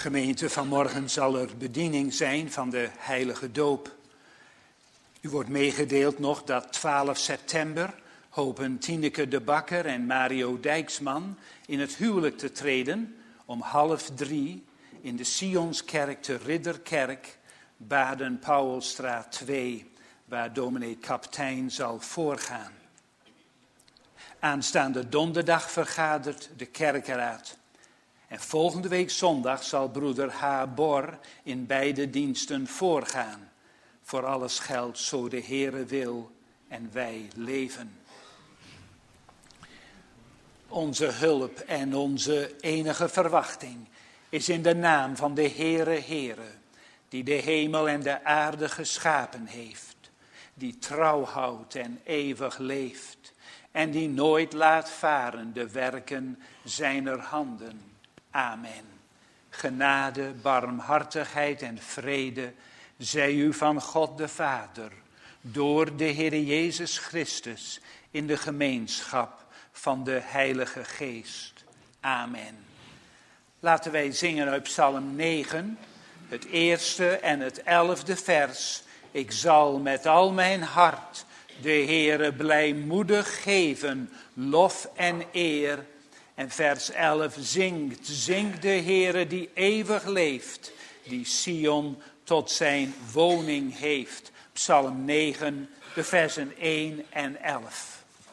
Gemeente, vanmorgen zal er bediening zijn van de heilige doop. U wordt meegedeeld nog dat 12 september hopen Tineke de Bakker en Mario Dijksman in het huwelijk te treden om 2:30 in de Sionskerk te Ridderkerk, Baden-Powelstraat 2, waar dominee Kaptein zal voorgaan. Aanstaande donderdag vergadert de kerkenraad. En volgende week zondag zal broeder H. Bor in beide diensten voorgaan. Voor alles geldt zo de Heere wil en wij leven. Onze hulp en onze enige verwachting is in de naam van de Heere, die de hemel en de aarde geschapen heeft, die trouw houdt en eeuwig leeft en die nooit laat varen de werken zijner handen. Amen. Genade, barmhartigheid en vrede zij u van God de Vader, door de Heer Jezus Christus, in de gemeenschap van de Heilige Geest. Amen. Laten wij zingen uit Psalm 9, het eerste en het 11e vers. Ik zal met al mijn hart de Heere blijmoedig geven, lof en eer. En vers 11, zingt de Heere die eeuwig leeft, die Sion tot zijn woning heeft. Psalm 9, de versen 1 en 11.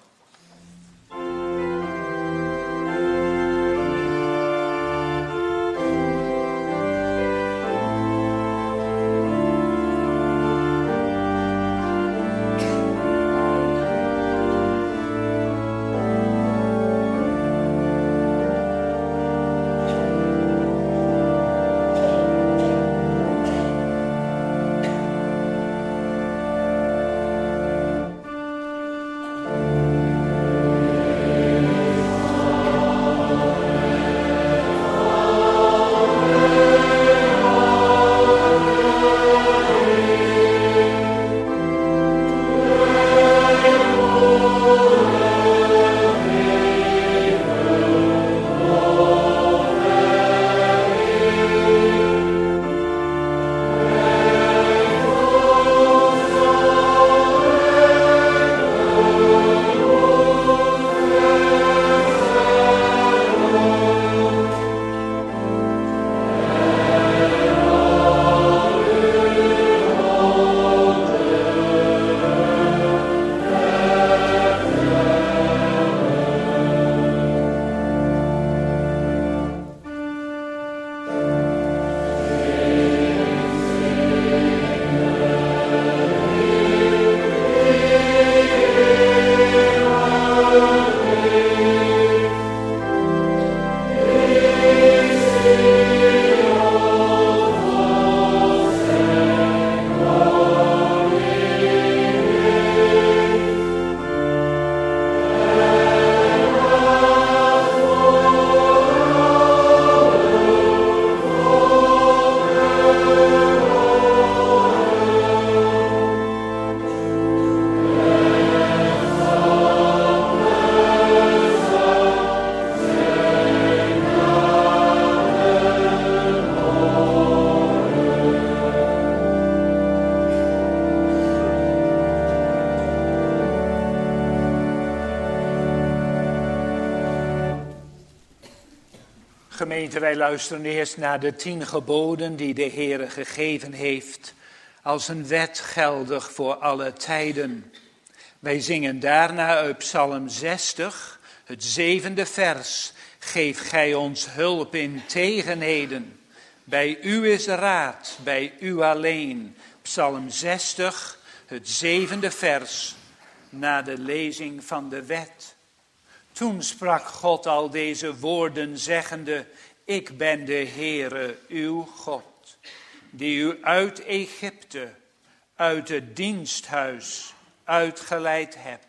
Gemeente, wij luisteren eerst naar de 10 geboden die de Heere gegeven heeft, als een wet geldig voor alle tijden. Wij zingen daarna uit Psalm 60, het 7e vers. Geef gij ons hulp in tegenheden. Bij u is raad, bij u alleen. Psalm 60, het 7e vers, na de lezing van de wet. Toen sprak God al deze woorden zeggende, ik ben de Heere, uw God, die u uit Egypte, uit het diensthuis uitgeleid hebt.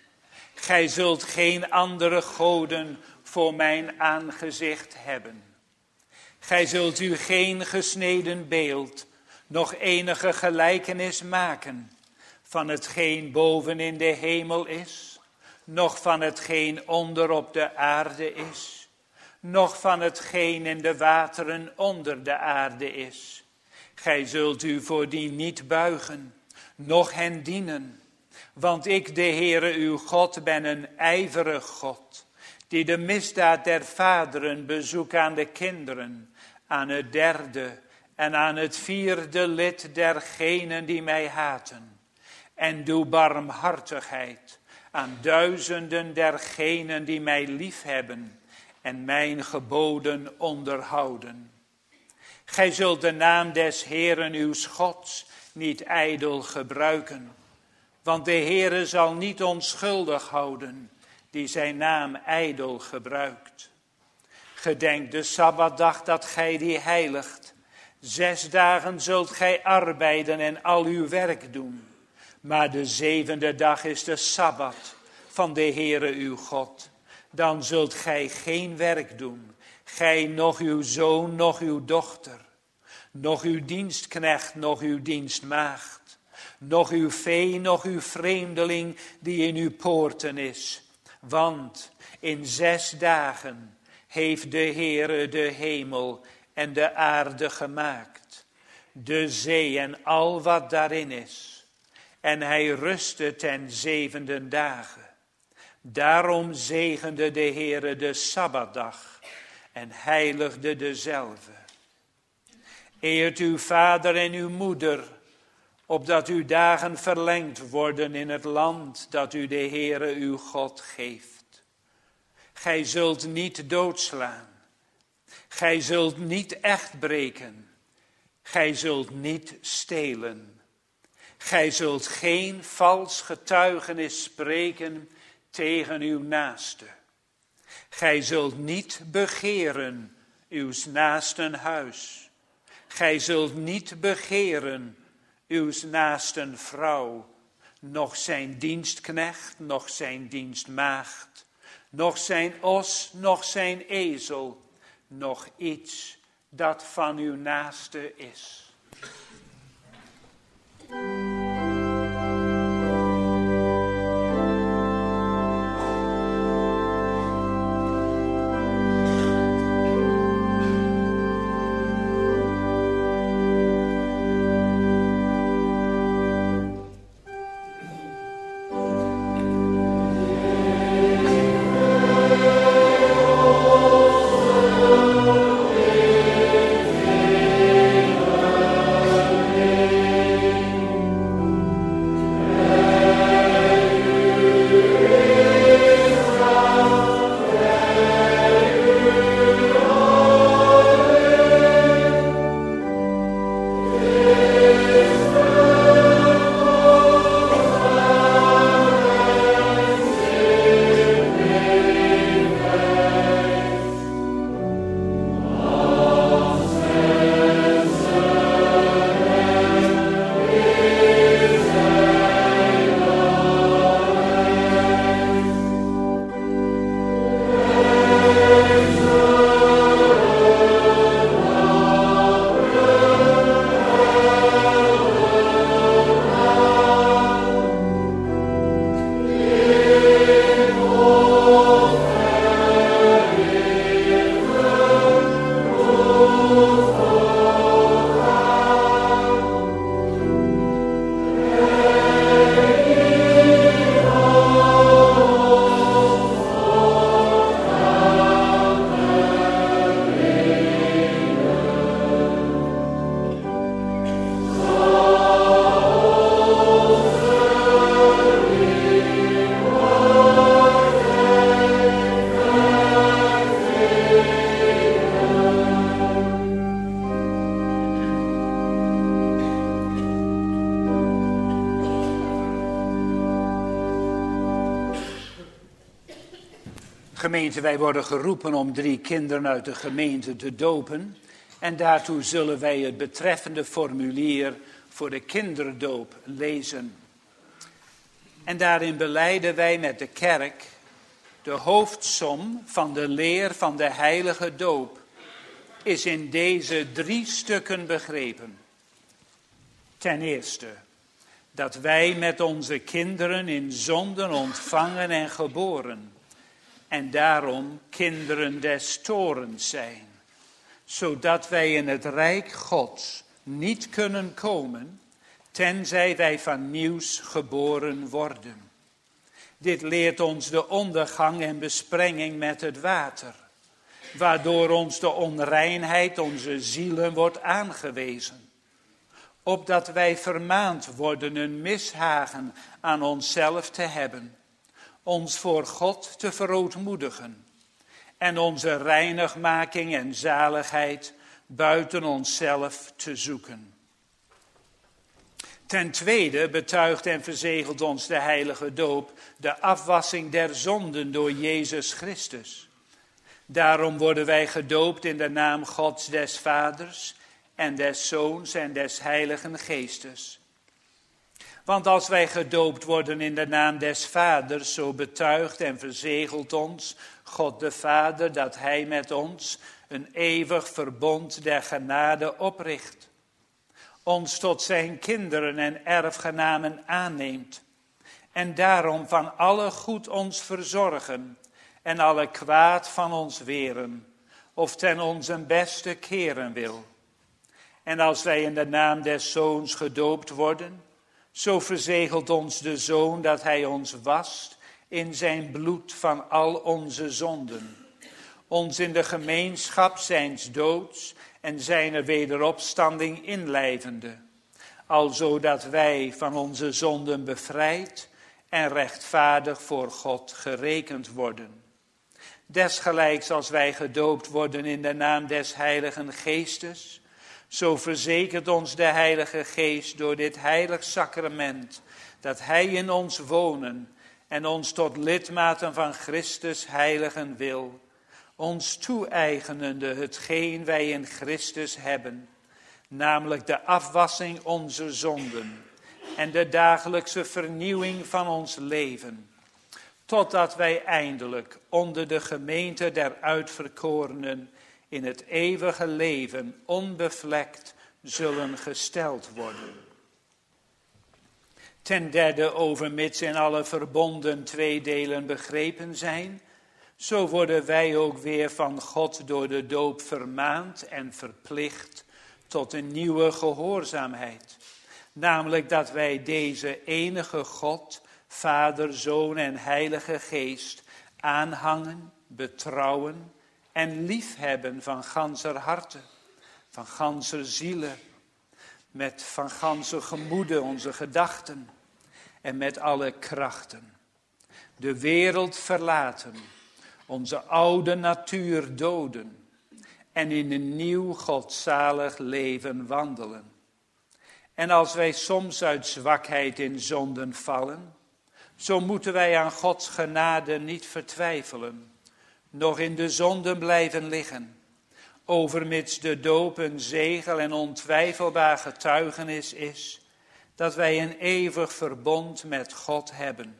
Gij zult geen andere goden voor mijn aangezicht hebben. Gij zult u geen gesneden beeld, nog enige gelijkenis maken van hetgeen boven in de hemel is, noch van hetgeen onder op de aarde is, noch van hetgeen in de wateren onder de aarde is. Gij zult u voor die niet buigen, noch hen dienen. Want ik, de Heere uw God, ben een ijverig God, die de misdaad der vaderen bezoekt aan de kinderen, aan het derde en aan het vierde lid dergenen die mij haten. En doe barmhartigheid aan duizenden dergenen die mij liefhebben en mijn geboden onderhouden. Gij zult de naam des Heeren uw Gods niet ijdel gebruiken, want de Heere zal niet onschuldig houden die zijn naam ijdel gebruikt. Gedenk de Sabbatdag dat gij die heiligt. 6 dagen zult gij arbeiden en al uw werk doen. Maar de 7e dag is de Sabbat van de Heere uw God. Dan zult gij geen werk doen, gij, noch uw zoon, noch uw dochter, noch uw dienstknecht, noch uw dienstmaagd, noch uw vee, noch uw vreemdeling die in uw poorten is. Want in 6 dagen heeft de Heere de hemel en de aarde gemaakt, de zee en al wat daarin is. En hij rustte ten 7e dagen. Daarom zegende de Heere de Sabbatdag en heiligde dezelve. Eert uw vader en uw moeder, opdat uw dagen verlengd worden in het land dat u de Heere uw God geeft. Gij zult niet doodslaan. Gij zult niet echt breken. Gij zult niet stelen. Gij zult geen vals getuigenis spreken tegen uw naaste. Gij zult niet begeren uws naasten huis. Gij zult niet begeren uws naasten vrouw, noch zijn dienstknecht, noch zijn dienstmaagd, noch zijn os, noch zijn ezel, noch iets dat van uw naaste is. Gemeente, wij worden geroepen om 3 kinderen uit de gemeente te dopen. En daartoe zullen wij het betreffende formulier voor de kinderdoop lezen. En daarin belijden wij met de kerk de hoofdsom van de leer van de heilige doop is in deze 3 stukken begrepen. Ten eerste, dat wij met onze kinderen in zonden ontvangen en geboren en daarom kinderen des toorns zijn, zodat wij in het rijk Gods niet kunnen komen, tenzij wij van nieuws geboren worden. Dit leert ons de ondergang en besprenging met het water, waardoor ons de onreinheid onze zielen wordt aangewezen, opdat wij vermaand worden een mishagen aan onszelf te hebben, ons voor God te verootmoedigen en onze reinigmaking en zaligheid buiten onszelf te zoeken. Ten tweede betuigt en verzegelt ons de heilige doop de afwassing der zonden door Jezus Christus. Daarom worden wij gedoopt in de naam Gods des Vaders en des Zoons en des Heiligen Geestes. Want als wij gedoopt worden in de naam des Vaders, zo betuigt en verzegelt ons God de Vader dat Hij met ons een eeuwig verbond der genade opricht, ons tot zijn kinderen en erfgenamen aanneemt en daarom van alle goed ons verzorgen en alle kwaad van ons weren, of ten onze beste keren wil. En als wij in de naam des Zoons gedoopt worden, zo verzegelt ons de Zoon dat Hij ons wast in zijn bloed van al onze zonden, ons in de gemeenschap zijns doods en zijner wederopstanding inlijvende, alzo dat wij van onze zonden bevrijd en rechtvaardig voor God gerekend worden. Desgelijks als wij gedoopt worden in de naam des Heiligen Geestes, zo verzekert ons de Heilige Geest door dit heilig sacrament, dat Hij in ons wonen en ons tot lidmaten van Christus heiligen wil, ons toe-eigenende hetgeen wij in Christus hebben, namelijk de afwassing onze zonden en de dagelijkse vernieuwing van ons leven, totdat wij eindelijk onder de gemeente der uitverkorenen in het eeuwige leven onbevlekt zullen gesteld worden. Ten derde, overmits in alle verbonden twee delen begrepen zijn, zo worden wij ook weer van God door de doop vermaand en verplicht tot een nieuwe gehoorzaamheid. Namelijk dat wij deze enige God, Vader, Zoon en Heilige Geest aanhangen, betrouwen en liefhebben van ganser harte, van ganser ziele, met van ganser gemoede onze gedachten en met alle krachten. De wereld verlaten, onze oude natuur doden en in een nieuw godzalig leven wandelen. En als wij soms uit zwakheid in zonden vallen, zo moeten wij aan Gods genade niet vertwijfelen, nog in de zonden blijven liggen, overmits de doop een zegel en ontwijfelbaar getuigenis is, dat wij een eeuwig verbond met God hebben.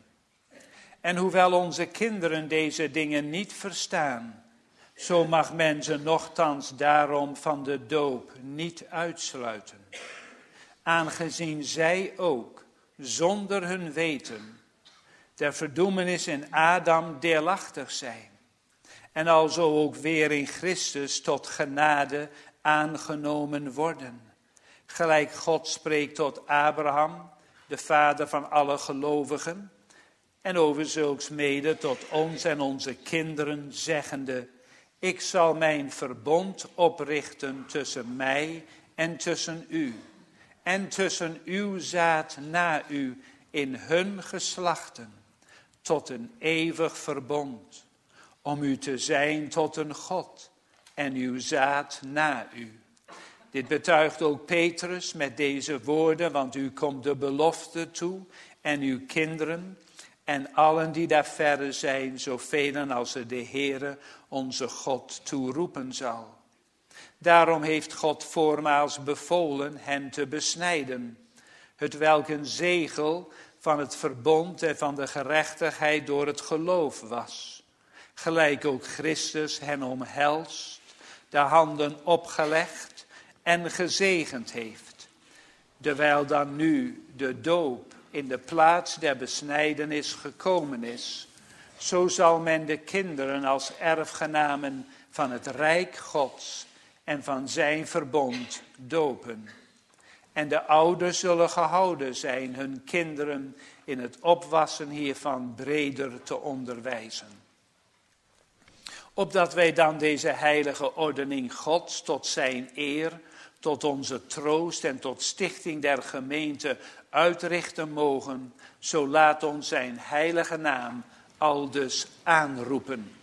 En hoewel onze kinderen deze dingen niet verstaan, zo mag men ze nochtans daarom van de doop niet uitsluiten, aangezien zij ook, zonder hun weten, der verdoemenis in Adam deelachtig zijn, en alzo ook weer in Christus tot genade aangenomen worden. Gelijk God spreekt tot Abraham, de vader van alle gelovigen, en over zulks mede tot ons en onze kinderen, zeggende: ik zal mijn verbond oprichten tussen mij en tussen u, en tussen uw zaad na u in hun geslachten, tot een eeuwig verbond, om u te zijn tot een God en uw zaad na u. Dit betuigt ook Petrus met deze woorden, want u komt de belofte toe en uw kinderen en allen die daar verre zijn, zoveel als er de Heere onze God toeroepen zal. Daarom heeft God voormaals bevolen hen te besnijden, hetwelk een zegel van het verbond en van de gerechtigheid door het geloof was. Gelijk ook Christus hen omhelst, de handen opgelegd en gezegend heeft. Terwijl dan nu de doop in de plaats der besnijdenis gekomen is, Zo zal men de kinderen als erfgenamen van het Rijk Gods en van zijn verbond dopen. En de ouders zullen gehouden zijn hun kinderen in het opwassen hiervan breder te onderwijzen. Opdat wij dan deze heilige ordening Gods tot zijn eer, tot onze troost en tot stichting der gemeente uitrichten mogen, zo laat ons zijn heilige naam aldus aanroepen.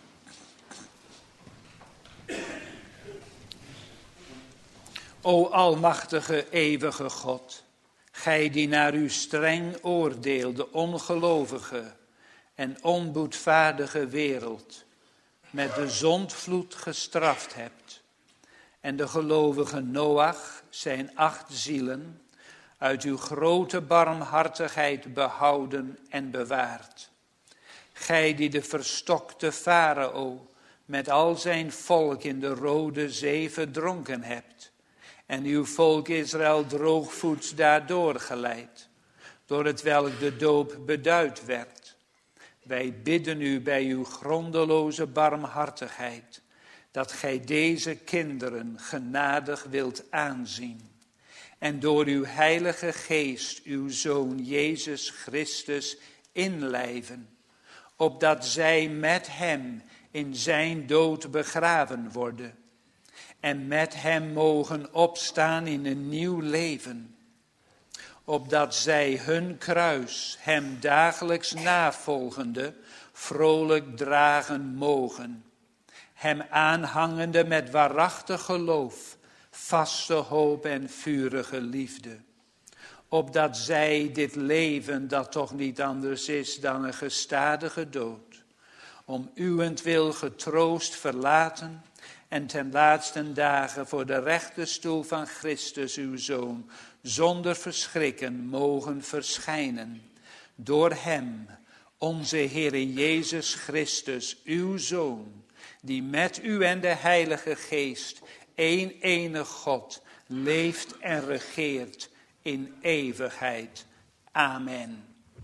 O almachtige, eeuwige God, gij die naar uw streng oordeel de ongelovige en onboedvaardige wereld met de zondvloed gestraft hebt en de gelovige Noach, zijn 8 zielen, uit uw grote barmhartigheid behouden en bewaard. Gij die de verstokte Farao met al zijn volk in de Rode Zee verdronken hebt en uw volk Israël droogvoets daardoor geleid, door het welk de doop beduid werd. Wij bidden u bij uw grondeloze barmhartigheid, dat gij deze kinderen genadig wilt aanzien. En door uw heilige geest uw Zoon Jezus Christus inlijven, opdat zij met hem in zijn dood begraven worden. En met hem mogen opstaan in een nieuw leven. Opdat zij hun kruis, hem dagelijks navolgende, vrolijk dragen mogen. Hem aanhangende met waarachtig geloof, vaste hoop en vurige liefde. Opdat zij dit leven, dat toch niet anders is dan een gestadige dood, om uwentwil getroost verlaten en ten laatsten dagen voor de rechterstoel van Christus uw Zoon zonder verschrikken mogen verschijnen. Door hem, onze Heere Jezus Christus, uw Zoon, die met u en de Heilige Geest, één enig God, leeft en regeert in eeuwigheid. Amen.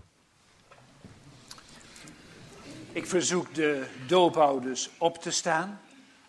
Ik verzoek de doopouders op te staan.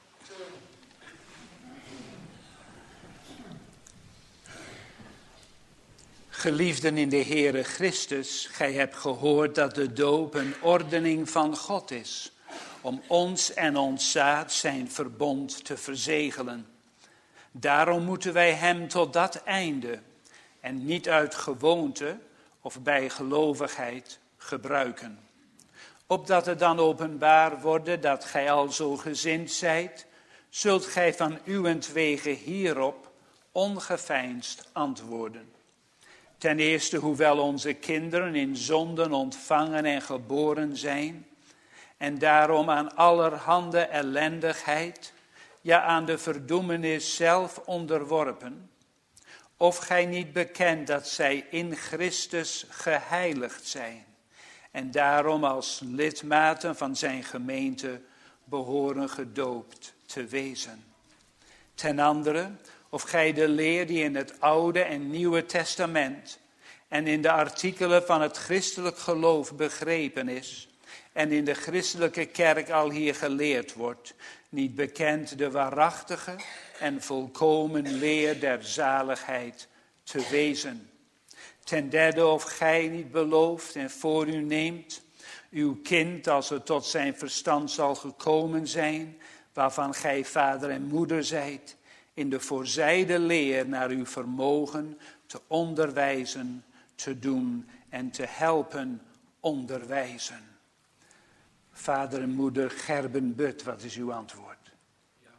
Geliefden in de Heere Christus, gij hebt gehoord dat de doop een ordening van God is, om ons en ons zaad zijn verbond te verzegelen. Daarom moeten wij hem tot dat einde, en niet uit gewoonte of bij gelovigheid, gebruiken. Opdat het dan openbaar wordt dat gij al zo gezind zijt, zult gij van uwentwege hierop ongeveinsd antwoorden. Ten eerste, hoewel onze kinderen in zonden ontvangen en geboren zijn, en daarom aan allerhande ellendigheid, ja aan de verdoemenis zelf onderworpen, of gij niet bekent dat zij in Christus geheiligd zijn, en daarom als lidmaten van zijn gemeente behoren gedoopt te wezen. Ten andere, of gij de leer die in het Oude en Nieuwe Testament en in de artikelen van het christelijk geloof begrepen is en in de christelijke kerk al hier geleerd wordt, niet bekend de waarachtige en volkomen leer der zaligheid te wezen. Ten derde, of gij niet belooft en voor u neemt, uw kind als het tot zijn verstand zal gekomen zijn, waarvan gij vader en moeder zijt, in de voorzijde leer naar uw vermogen te onderwijzen, te doen en te helpen onderwijzen. Vader en moeder Gerben But, wat is uw antwoord? Ja.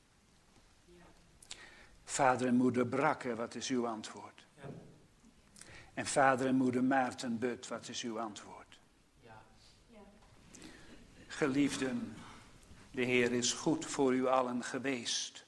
Vader en moeder Brakke, wat is uw antwoord? Ja. En vader en moeder Maarten But, wat is uw antwoord? Ja. Ja. Geliefden, de Heer is goed voor u allen geweest.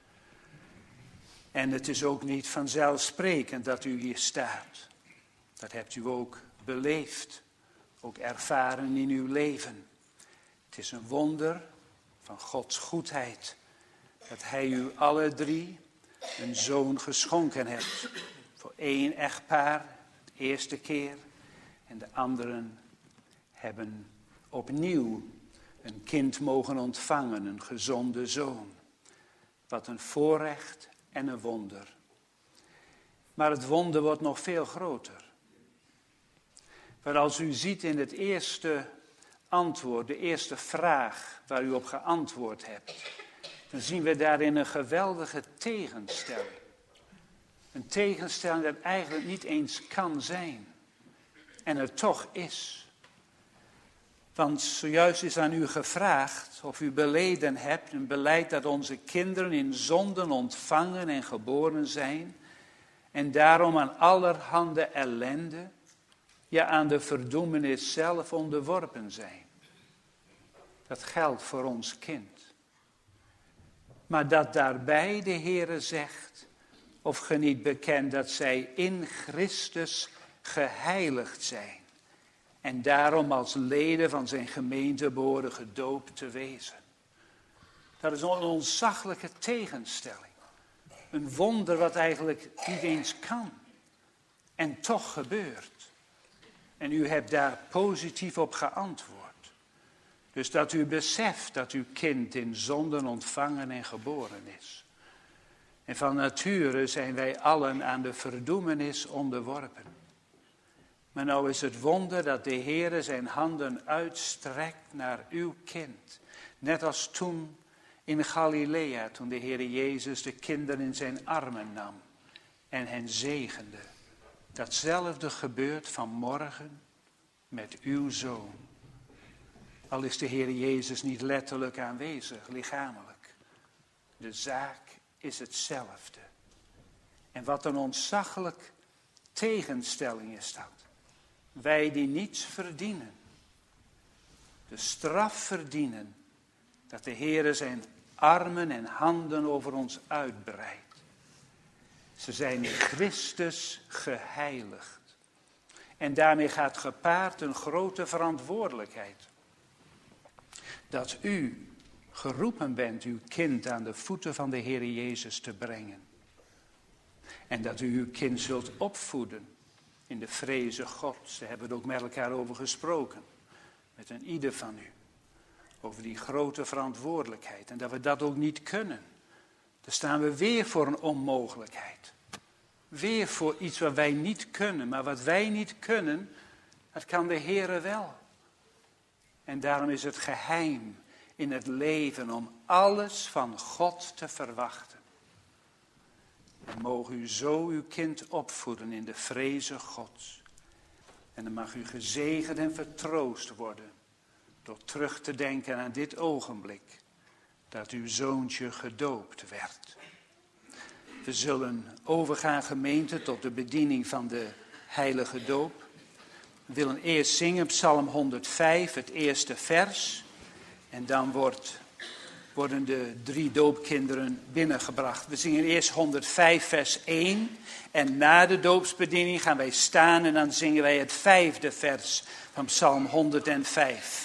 En het is ook niet vanzelfsprekend dat u hier staat. Dat hebt u ook beleefd, ook ervaren in uw leven. Het is een wonder van Gods goedheid dat hij u alle 3 een zoon geschonken heeft. Voor 1 echtpaar, de eerste keer, en de anderen hebben opnieuw een kind mogen ontvangen, een gezonde zoon. Wat een voorrecht en een wonder. Maar het wonder wordt nog veel groter. Want als u ziet in het eerste antwoord, de eerste vraag waar u op geantwoord hebt, dan zien we daarin een geweldige tegenstelling. Een tegenstelling dat eigenlijk niet eens kan zijn. En het toch is. Want zojuist is aan u gevraagd of u beleden hebt, een beleid dat onze kinderen in zonden ontvangen en geboren zijn. En daarom aan allerhande ellende, ja aan de verdoemenis zelf onderworpen zijn. Dat geldt voor ons kind. Maar dat daarbij de Heere zegt, of ge niet bekent dat zij in Christus geheiligd zijn. En daarom als leden van zijn gemeente behoren gedoopt te wezen. Dat is een ontzaglijke tegenstelling. Een wonder wat eigenlijk niet eens kan. En toch gebeurt. En u hebt daar positief op geantwoord. Dus dat u beseft dat uw kind in zonden ontvangen en geboren is. En van nature zijn wij allen aan de verdoemenis onderworpen. Maar nou is het wonder dat de Heere zijn handen uitstrekt naar uw kind. Net als toen in Galilea, toen de Heere Jezus de kinderen in zijn armen nam en hen zegende. Datzelfde gebeurt vanmorgen met uw zoon. Al is de Heere Jezus niet letterlijk aanwezig, lichamelijk. De zaak is hetzelfde. En wat een ontzaglijk tegenstelling is dat. Wij die niets verdienen, de straf verdienen, dat de Heere zijn armen en handen over ons uitbreidt. Ze zijn in Christus geheiligd. En daarmee gaat gepaard een grote verantwoordelijkheid. Dat u geroepen bent uw kind aan de voeten van de Heere Jezus te brengen. En dat u uw kind zult opvoeden in de vreze Gods. Daar hebben we het ook met elkaar over gesproken. Met een ieder van u. Over die grote verantwoordelijkheid. En dat we dat ook niet kunnen. Dan staan we weer voor een onmogelijkheid. Weer voor iets wat wij niet kunnen. Maar wat wij niet kunnen, dat kan de Heere wel. En daarom is het geheim in het leven om alles van God te verwachten. En mogen u zo uw kind opvoeden in de vreze Gods. En dan mag u gezegend en vertroost worden door terug te denken aan dit ogenblik dat uw zoontje gedoopt werd. We zullen overgaan, gemeente, tot de bediening van de heilige doop. We willen eerst zingen Psalm 105, het eerste vers. En dan worden de 3 doopkinderen binnengebracht. We zingen eerst 105 vers 1. En na de doopsbediening gaan wij staan en dan zingen wij het 5e vers van Psalm 105.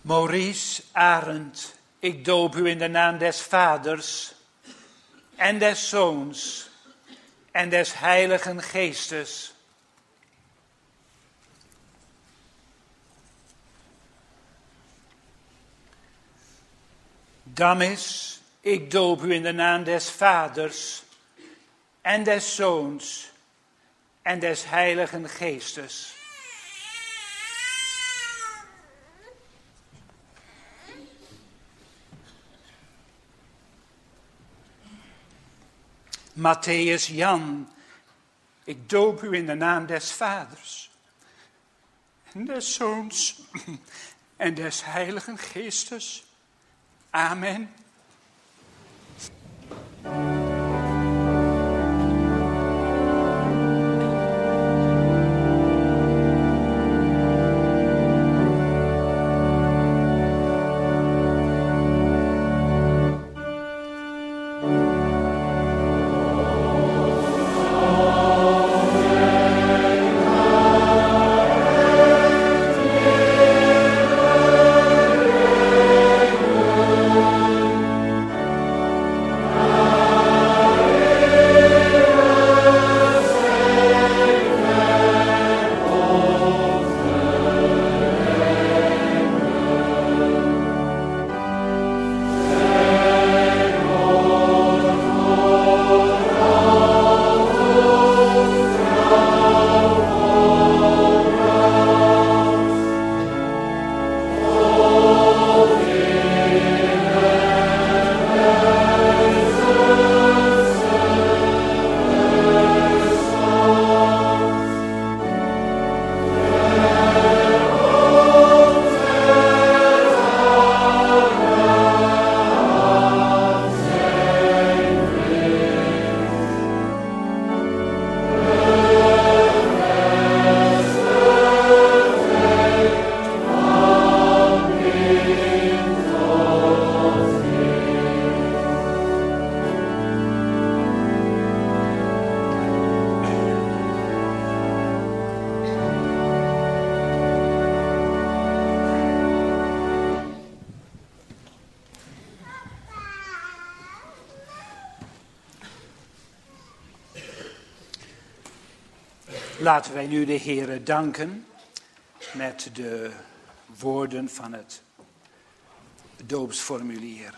Maurice Arend, ik doop u in de naam des Vaders en des Zoons en des Heiligen Geestes. Damis, ik doop u in de naam des Vaders en des Zoons en des Heiligen Geestes. Matthäus Jan, ik doop u in de naam des Vaders en des Zoons en des Heiligen Geestes. Amen. Laten wij nu de Heere danken met de woorden van het doopsformulier.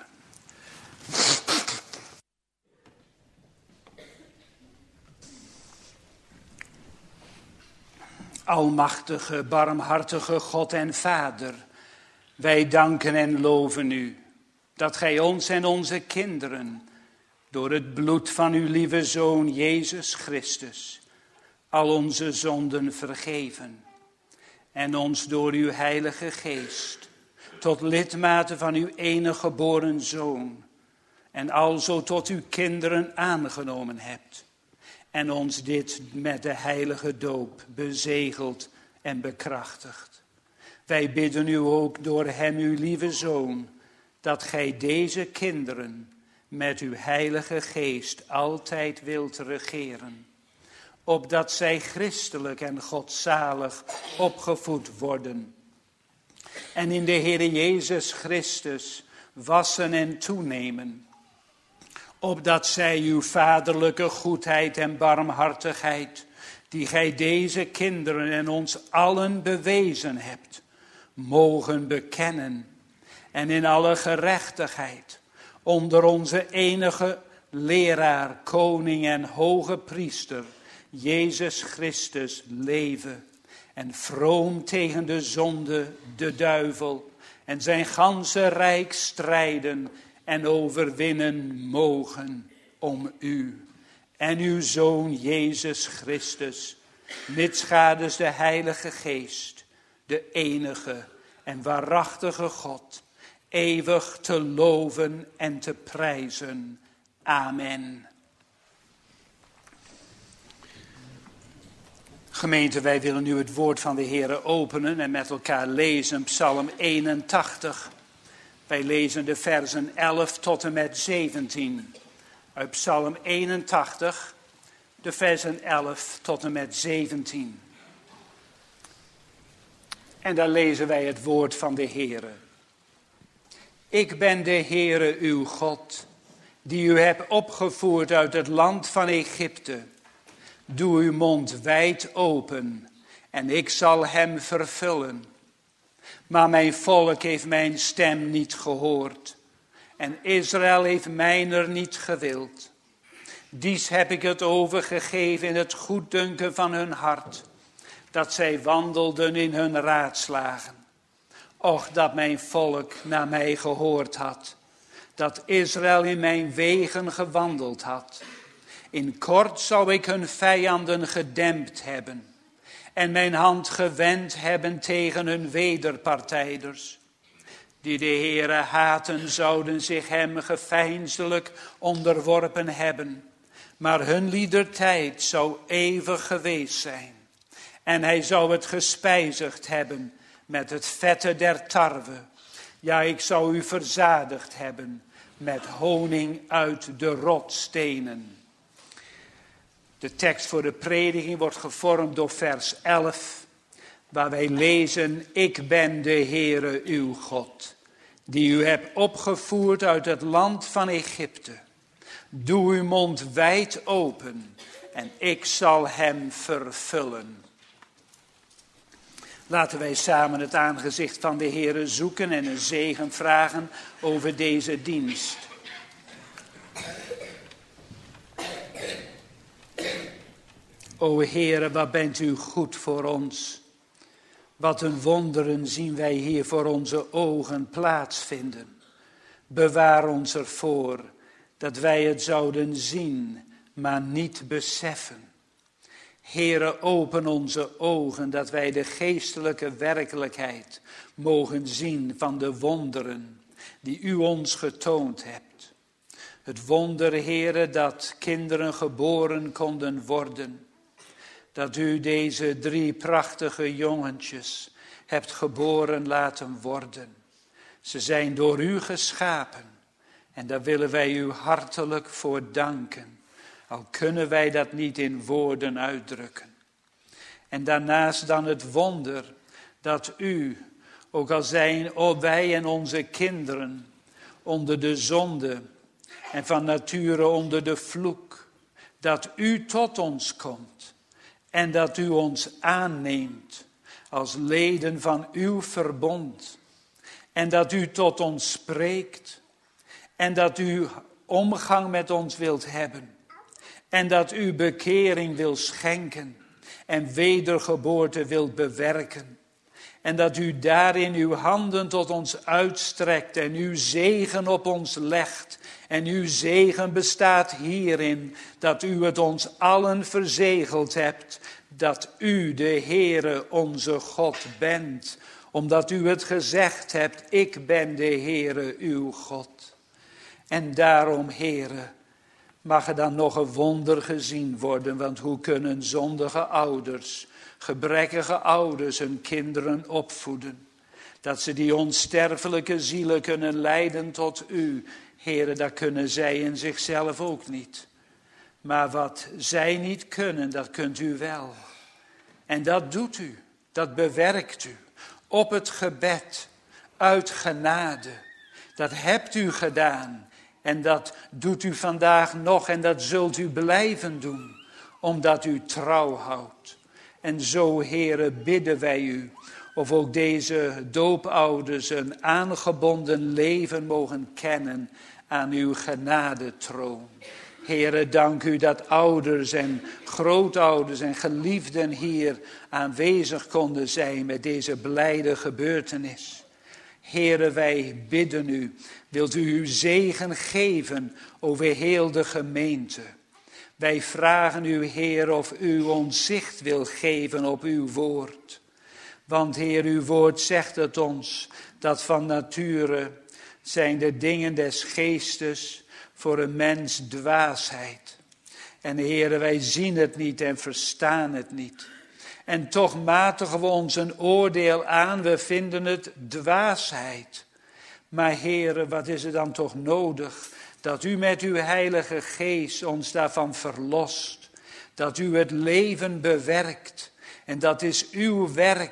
Almachtige, barmhartige God en Vader, wij danken en loven u dat gij ons en onze kinderen door het bloed van uw lieve Zoon Jezus Christus al onze zonden vergeven en ons door uw Heilige Geest tot lidmaten van uw enige geboren Zoon en alzo tot uw kinderen aangenomen hebt en ons dit met de heilige doop bezegeld en bekrachtigt. Wij bidden u ook door hem, uw lieve Zoon, dat gij deze kinderen met uw Heilige Geest altijd wilt regeren, opdat zij christelijk en godzalig opgevoed worden en in de Heere Jezus Christus wassen en toenemen, opdat zij uw vaderlijke goedheid en barmhartigheid, die gij deze kinderen en ons allen bewezen hebt, mogen bekennen en in alle gerechtigheid onder onze enige leraar, koning en hoge priester, Jezus Christus, leven en vroom tegen de zonde, de duivel en zijn ganse rijk strijden en overwinnen mogen om u en uw Zoon Jezus Christus, mitsgadens de Heilige Geest, de enige en waarachtige God, eeuwig te loven en te prijzen. Amen. Gemeente, wij willen nu het woord van de Heere openen en met elkaar lezen Psalm 81. Wij lezen de versen 11 tot en met 17. Uit Psalm 81, de versen 11 tot en met 17. En daar lezen wij het woord van de Heere. Ik ben de Heere uw God, die u hebt opgevoerd uit het land van Egypte. Doe uw mond wijd open en ik zal hem vervullen. Maar mijn volk heeft mijn stem niet gehoord en Israël heeft mijner niet gewild. Dies heb ik het overgegeven in het goeddunken van hun hart, dat zij wandelden in hun raadslagen. Och, dat mijn volk naar mij gehoord had, dat Israël in mijn wegen gewandeld had. In kort zou ik hun vijanden gedempt hebben en mijn hand gewend hebben tegen hun wederpartijders. Die de Heere haten zouden zich hem geveinsdelijk onderworpen hebben, maar hun liedertijd zou eeuwig geweest zijn. En hij zou het gespijzigd hebben met het vette der tarwe. Ja, ik zou u verzadigd hebben met honing uit de rotstenen. De tekst voor de prediking wordt gevormd door vers 11, waar wij lezen: Ik ben de Heere uw God, die u hebt opgevoerd uit het land van Egypte. Doe uw mond wijd open en ik zal hem vervullen. Laten wij samen het aangezicht van de Heere zoeken en een zegen vragen over deze dienst. O Heere, wat bent u goed voor ons. Wat een wonderen zien wij hier voor onze ogen plaatsvinden. Bewaar ons ervoor dat wij het zouden zien, maar niet beseffen. Heere, open onze ogen dat wij de geestelijke werkelijkheid mogen zien van de wonderen die u ons getoond hebt. Het wonder, Heere, dat kinderen geboren konden worden. Dat u deze 3 prachtige jongentjes hebt geboren laten worden. Ze zijn door u geschapen en daar willen wij u hartelijk voor danken. Al kunnen wij dat niet in woorden uitdrukken. En daarnaast dan het wonder dat u, ook al zijn wij en onze kinderen onder de zonde en van nature onder de vloek, dat u tot ons komt en dat u ons aanneemt als leden van uw verbond. En dat u tot ons spreekt en dat u omgang met ons wilt hebben. En dat u bekering wil schenken en wedergeboorte wilt bewerken. En dat u daarin uw handen tot ons uitstrekt en uw zegen op ons legt. En uw zegen bestaat hierin dat u het ons allen verzegeld hebt. Dat u de Heere onze God bent. Omdat u het gezegd hebt, ik ben de Heere uw God. En daarom, Heere, mag er dan nog een wonder gezien worden, want hoe kunnen zondige ouders, gebrekkige ouders hun kinderen opvoeden? Dat ze die onsterfelijke zielen kunnen leiden tot u, Heere, dat kunnen zij in zichzelf ook niet. Maar wat zij niet kunnen, dat kunt u wel. En dat doet u, dat bewerkt u, op het gebed, uit genade. Dat hebt u gedaan. En dat doet u vandaag nog en dat zult u blijven doen, omdat u trouw houdt. En zo, Heere, bidden wij u, of ook deze doopouders een aangebonden leven mogen kennen aan uw genadetroon. Heere, dank u dat ouders en grootouders en geliefden hier aanwezig konden zijn met deze blijde gebeurtenis. Heere, wij bidden u, wilt u uw zegen geven over heel de gemeente. Wij vragen u, Heer, of u ons zicht wil geven op uw woord. Want, Heer, uw woord zegt het ons, dat van nature zijn de dingen des geestes voor een mens dwaasheid. En, Heer, wij zien het niet en verstaan het niet. En toch matigen we ons een oordeel aan, we vinden het dwaasheid. Maar Heere, wat is er dan toch nodig dat u met uw heilige geest ons daarvan verlost. Dat u het leven bewerkt. En dat is uw werk.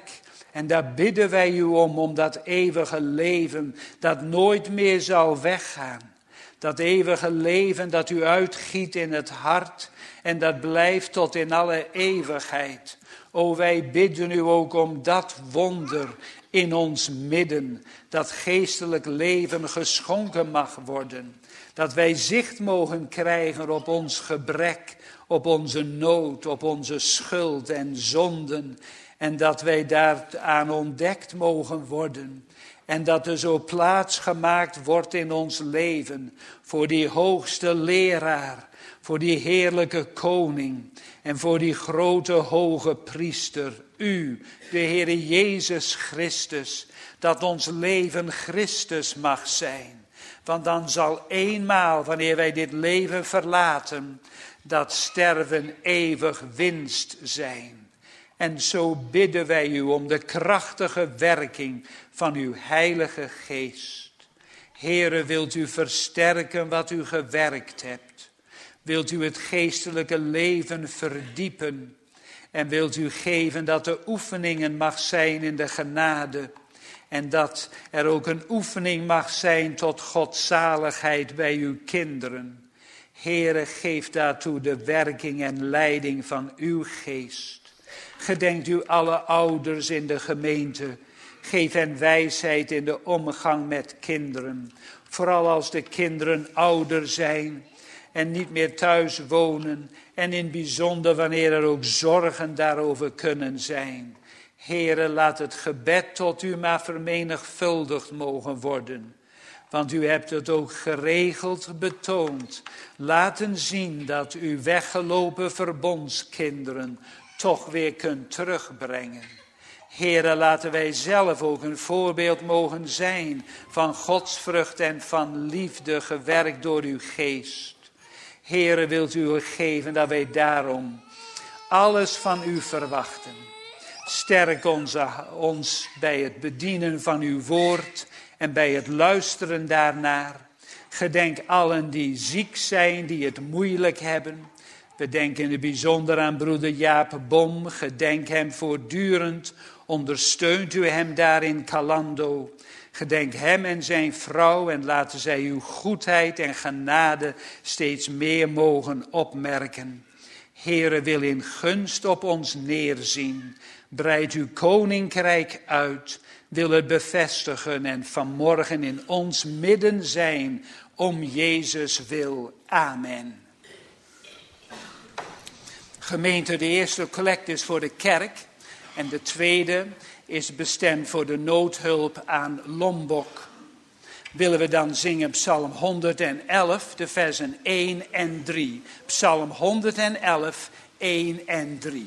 En daar bidden wij u om dat eeuwige leven dat nooit meer zal weggaan. Dat eeuwige leven dat u uitgiet in het hart en dat blijft tot in alle eeuwigheid. O, wij bidden u ook om dat wonder in ons midden, dat geestelijk leven geschonken mag worden. Dat wij zicht mogen krijgen op ons gebrek, op onze nood, op onze schuld en zonden. En dat wij daaraan ontdekt mogen worden. En dat er zo plaats gemaakt wordt in ons leven voor die hoogste leraar, voor die heerlijke koning en voor die grote hoge priester, u, de Heere Jezus Christus, dat ons leven Christus mag zijn. Want dan zal eenmaal, wanneer wij dit leven verlaten, dat sterven eeuwig winst zijn. En zo bidden wij u om de krachtige werking van uw Heilige Geest. Heere, wilt u versterken wat u gewerkt hebt? Wilt u het geestelijke leven verdiepen? En wilt u geven dat er oefeningen mag zijn in de genade? En dat er ook een oefening mag zijn tot godzaligheid bij uw kinderen. Heere, geef daartoe de werking en leiding van uw geest. Gedenkt u alle ouders in de gemeente. Geef hen wijsheid in de omgang met kinderen. Vooral als de kinderen ouder zijn en niet meer thuis wonen. En in het bijzonder wanneer er ook zorgen daarover kunnen zijn. Heere, laat het gebed tot u maar vermenigvuldigd mogen worden. Want u hebt het ook geregeld betoond. Laten zien dat u weggelopen verbondskinderen toch weer kunt terugbrengen. Heere, laten wij zelf ook een voorbeeld mogen zijn van godsvrucht en van liefde gewerkt door uw geest. Heere, wilt u geven dat wij daarom alles van u verwachten. Sterk ons bij het bedienen van uw woord en bij het luisteren daarnaar. Gedenk allen die ziek zijn, die het moeilijk hebben. We denken in het bijzonder aan broeder Jaap Bom. Gedenk hem voortdurend. Ondersteunt u hem daar in Calando. Gedenk hem en zijn vrouw en laten zij uw goedheid en genade steeds meer mogen opmerken. Heere, wil in gunst op ons neerzien. Breid uw koninkrijk uit. Wil het bevestigen en vanmorgen in ons midden zijn. Om Jezus wil. Amen. Gemeente, de eerste collect is voor de kerk. En de tweede is bestemd voor de noodhulp aan Lombok. Willen we dan zingen Psalm 111, de versen 1 en 3. Psalm 111, 1 en 3.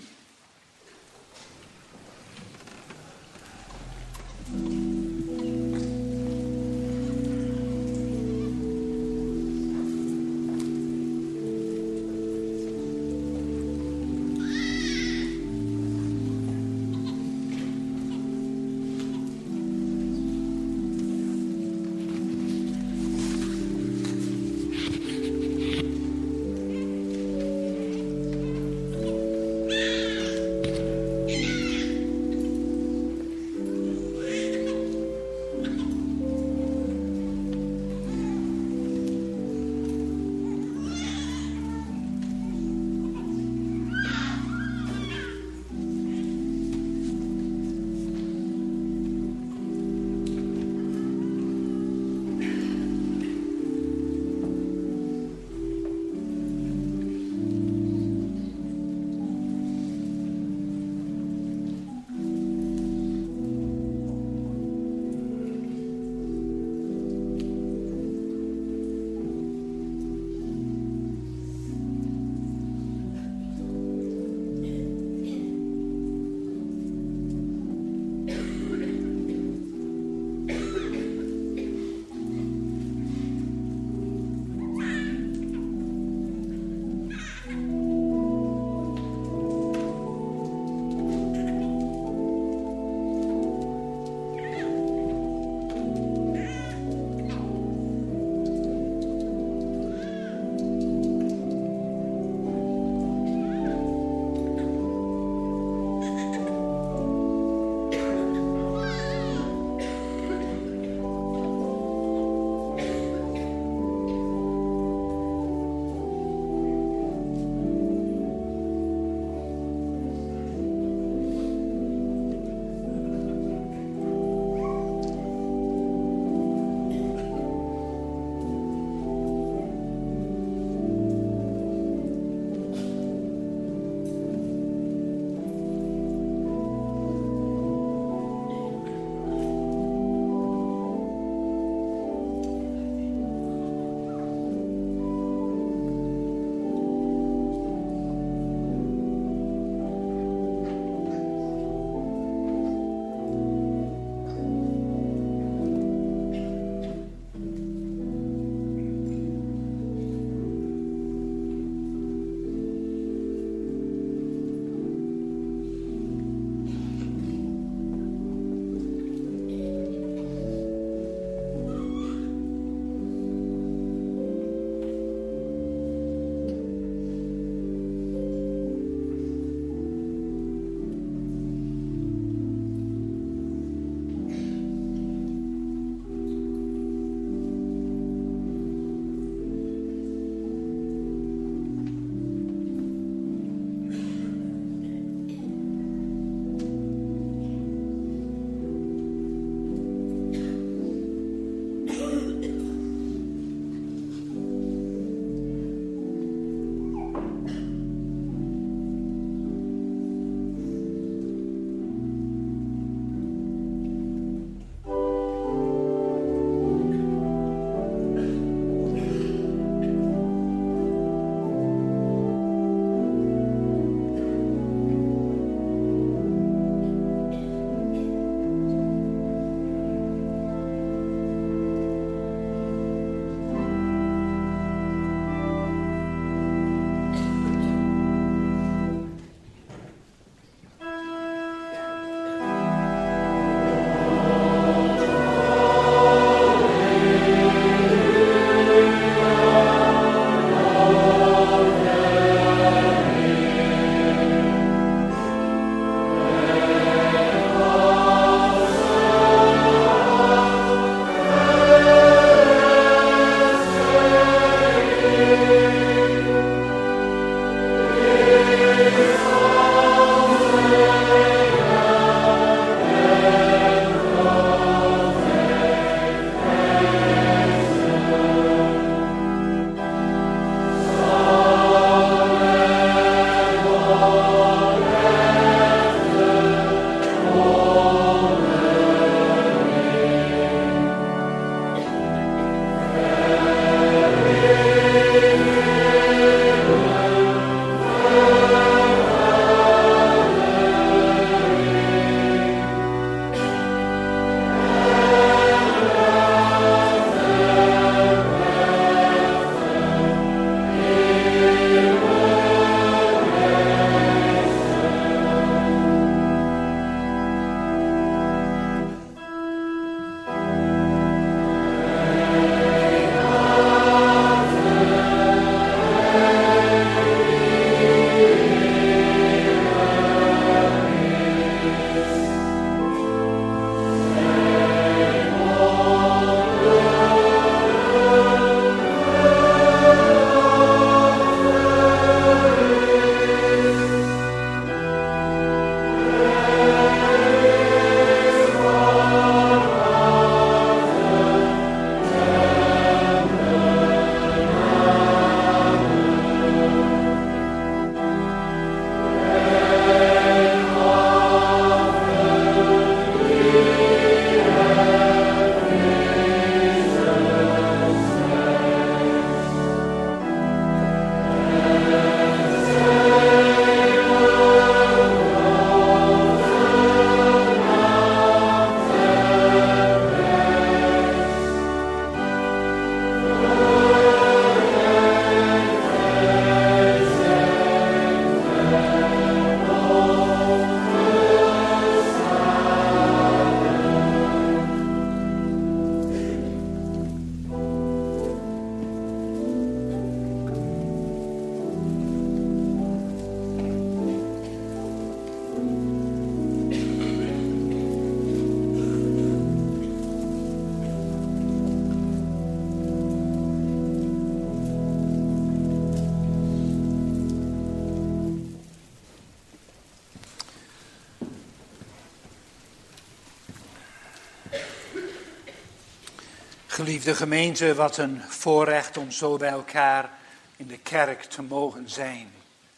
Geliefde gemeente, wat een voorrecht om zo bij elkaar in de kerk te mogen zijn.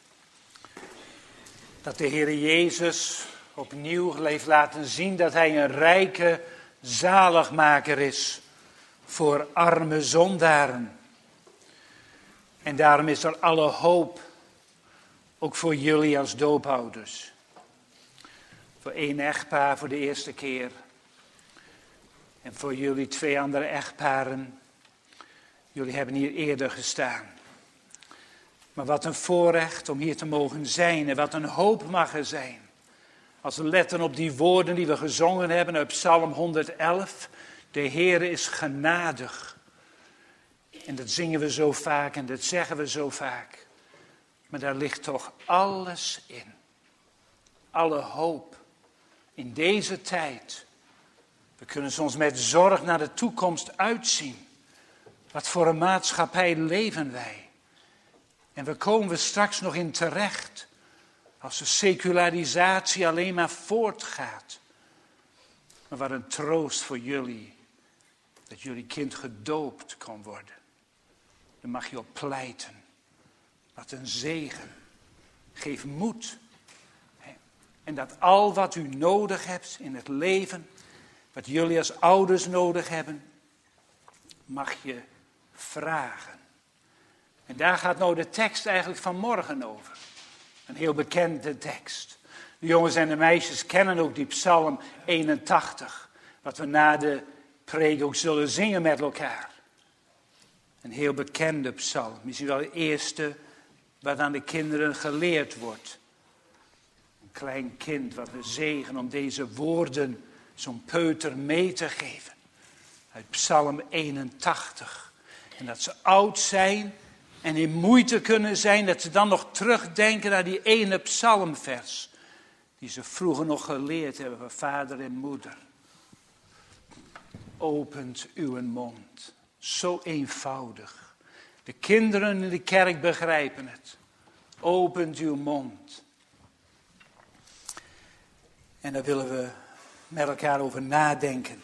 Dat de Heer Jezus opnieuw heeft laten zien dat Hij een rijke zaligmaker is voor arme zondaren. En daarom is er alle hoop, ook voor jullie als doopouders. Voor één echtpaar voor de eerste keer. En voor jullie 2 andere echtparen. Jullie hebben hier eerder gestaan. Maar wat een voorrecht om hier te mogen zijn. En wat een hoop mag er zijn. Als we letten op die woorden die we gezongen hebben uit Psalm 111. De Heere is genadig. En dat zingen we zo vaak en dat zeggen we zo vaak. Maar daar ligt toch alles in. Alle hoop. In deze tijd. We kunnen soms met zorg naar de toekomst uitzien. Wat voor een maatschappij leven wij? En waar komen we straks nog in terecht? Als de secularisatie alleen maar voortgaat. Maar wat een troost voor jullie. Dat jullie kind gedoopt kon worden. Daar mag je op pleiten. Wat een zegen. Geef moed. En dat al wat u nodig hebt in het leven, wat jullie als ouders nodig hebben, mag je vragen. En daar gaat nou de tekst eigenlijk van morgen over. Een heel bekende tekst. De jongens en de meisjes kennen ook die Psalm 81. Wat we na de preek ook zullen zingen met elkaar. Een heel bekende psalm. Misschien wel de eerste wat aan de kinderen geleerd wordt. Een klein kind, wat een zegen om deze woorden zo'n peuter mee te geven. Uit Psalm 81. En dat ze oud zijn en in moeite kunnen zijn. Dat ze dan nog terugdenken naar die ene psalmvers. Die ze vroeger nog geleerd hebben van vader en moeder. Opent uw mond. Zo eenvoudig. De kinderen in de kerk begrijpen het. Opent uw mond. En daar willen we met elkaar over nadenken.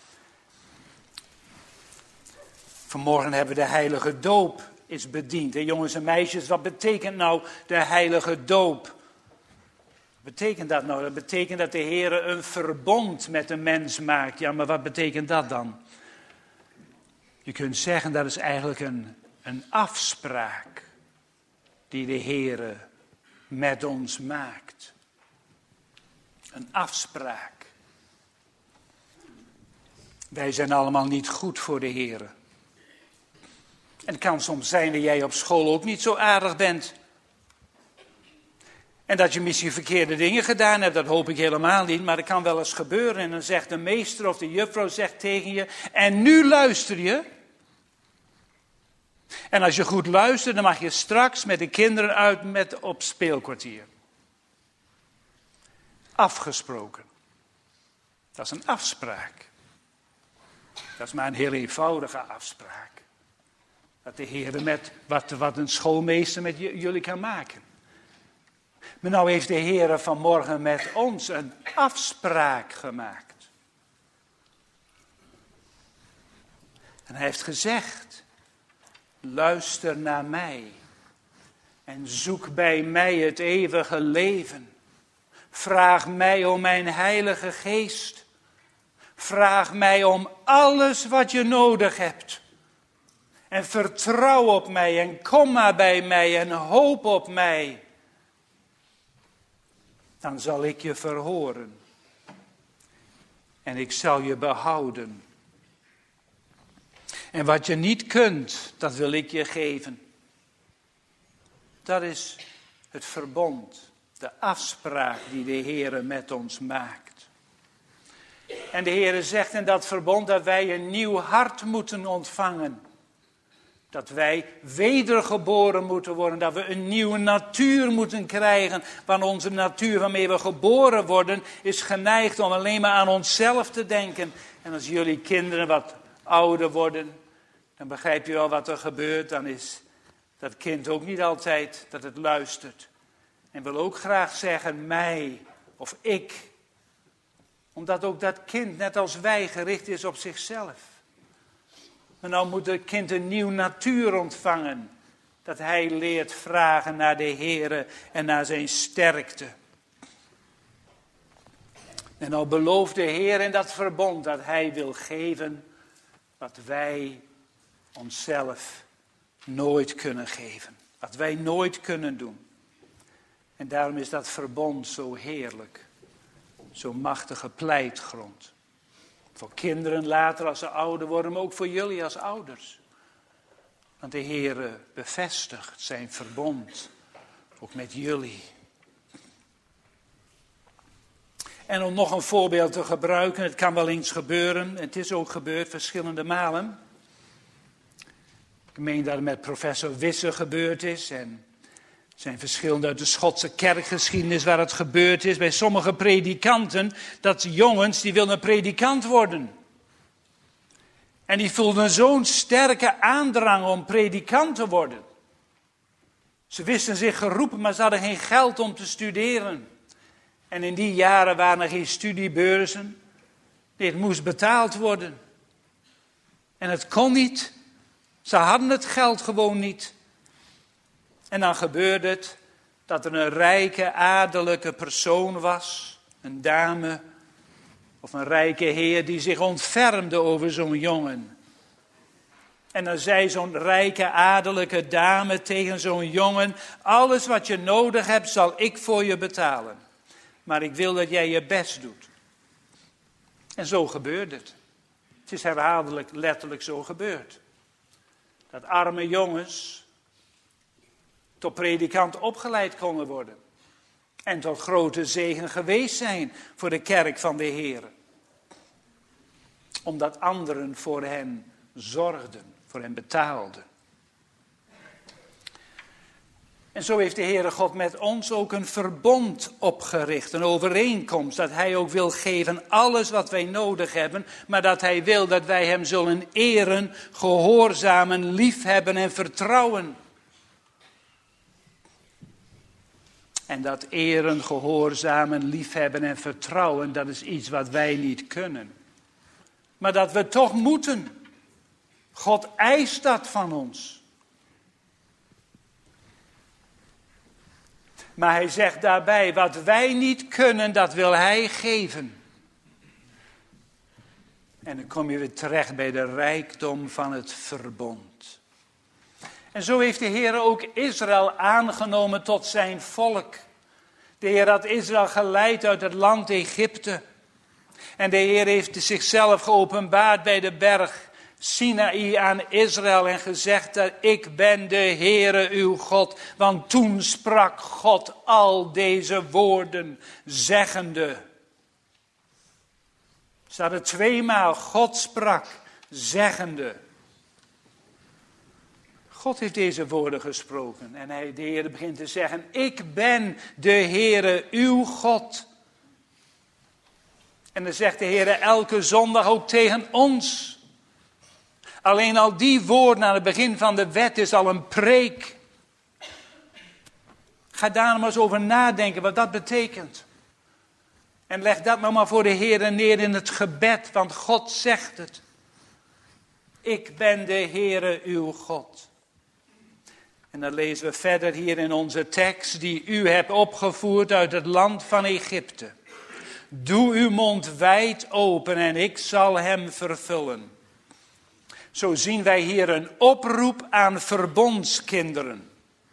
Vanmorgen hebben we de heilige doop is bediend. En jongens en meisjes, wat betekent nou de heilige doop? Wat betekent dat nou? Dat betekent dat de Heer een verbond met de mens maakt. Ja, maar wat betekent dat dan? Je kunt zeggen dat is eigenlijk een afspraak die de Heer met ons maakt. Een afspraak. Wij zijn allemaal niet goed voor de Heer. En het kan soms zijn dat jij op school ook niet zo aardig bent. En dat je misschien verkeerde dingen gedaan hebt, dat hoop ik helemaal niet. Maar dat kan wel eens gebeuren. En dan zegt de meester of de juffrouw zegt tegen je, en nu luister je. En als je goed luistert, dan mag je straks met de kinderen uit op speelkwartier. Afgesproken. Dat is een afspraak. Dat is maar een heel eenvoudige afspraak. Dat de Heer met wat een schoolmeester met jullie kan maken. Maar nou heeft de Heer vanmorgen met ons een afspraak gemaakt. En hij heeft gezegd, luister naar mij en zoek bij mij het eeuwige leven. Vraag mij om mijn heilige geest. Vraag mij om alles wat je nodig hebt. En vertrouw op mij en kom maar bij mij en hoop op mij. Dan zal ik je verhoren. En ik zal je behouden. En wat je niet kunt, dat wil ik je geven. Dat is het verbond, de afspraak die de Heer met ons maakt. En de Heer zegt in dat verbond dat wij een nieuw hart moeten ontvangen. Dat wij wedergeboren moeten worden, dat we een nieuwe natuur moeten krijgen. Want onze natuur waarmee we geboren worden is geneigd om alleen maar aan onszelf te denken. En als jullie kinderen wat ouder worden, dan begrijp je wel wat er gebeurt. Dan is dat kind ook niet altijd dat het luistert. En wil ook graag zeggen mij of ik. Omdat ook dat kind, net als wij, gericht is op zichzelf. Maar nou moet het kind een nieuw natuur ontvangen. Dat hij leert vragen naar de Heere en naar zijn sterkte. En nou belooft de Heer in dat verbond dat hij wil geven wat wij onszelf nooit kunnen geven. Wat wij nooit kunnen doen. En daarom is dat verbond zo heerlijk. Zo'n machtige pleitgrond. Voor kinderen later als ze ouder worden, maar ook voor jullie als ouders. Want de Heer bevestigt zijn verbond, ook met jullie. En om nog een voorbeeld te gebruiken, het kan wel eens gebeuren, het is ook gebeurd verschillende malen. Ik meen dat het met professor Wisse gebeurd is en er zijn verschillende uit de Schotse kerkgeschiedenis waar het gebeurd is. Bij sommige predikanten, dat jongens die wilden predikant worden. En die voelden zo'n sterke aandrang om predikant te worden. Ze wisten zich geroepen, maar ze hadden geen geld om te studeren. En in die jaren waren er geen studiebeurzen. Nee, het moest betaald worden. En het kon niet. Ze hadden het geld gewoon niet. En dan gebeurde het dat er een rijke adellijke persoon was. Een dame of een rijke heer die zich ontfermde over zo'n jongen. En dan zei zo'n rijke adellijke dame tegen zo'n jongen: alles wat je nodig hebt zal ik voor je betalen. Maar ik wil dat jij je best doet. En zo gebeurde het. Het is herhaaldelijk letterlijk zo gebeurd. Dat arme jongens tot predikant opgeleid konden worden. En tot grote zegen geweest zijn voor de kerk van de Heer. Omdat anderen voor hen zorgden, voor hen betaalden. En zo heeft de Heere God met ons ook een verbond opgericht, een overeenkomst, dat Hij ook wil geven alles wat wij nodig hebben, maar dat Hij wil dat wij Hem zullen eren, gehoorzamen, liefhebben en vertrouwen. En dat eren, gehoorzamen, liefhebben en vertrouwen, dat is iets wat wij niet kunnen. Maar dat we toch moeten. God eist dat van ons. Maar hij zegt daarbij, wat wij niet kunnen, dat wil hij geven. En dan kom je weer terecht bij de rijkdom van het verbond. En zo heeft de Heer ook Israël aangenomen tot zijn volk. De Heer had Israël geleid uit het land Egypte. En de Heer heeft zichzelf geopenbaard bij de berg Sinaï aan Israël en gezegd dat ik ben de Heere uw God. Want toen sprak God al deze woorden, zeggende. Staat er tweemaal, God sprak, zeggende. God heeft deze woorden gesproken en de Heer begint te zeggen, ik ben de Heere uw God. En dan zegt de Heer elke zondag ook tegen ons. Alleen al die woorden aan het begin van de wet is al een preek. Ga daar maar eens over nadenken wat dat betekent. En leg dat nou maar voor de Heer neer in het gebed, want God zegt het. Ik ben de Heere uw God. En dan lezen we verder hier in onze tekst die u hebt opgevoerd uit het land van Egypte. Doe uw mond wijd open en ik zal hem vervullen. Zo zien wij hier een oproep aan verbondskinderen.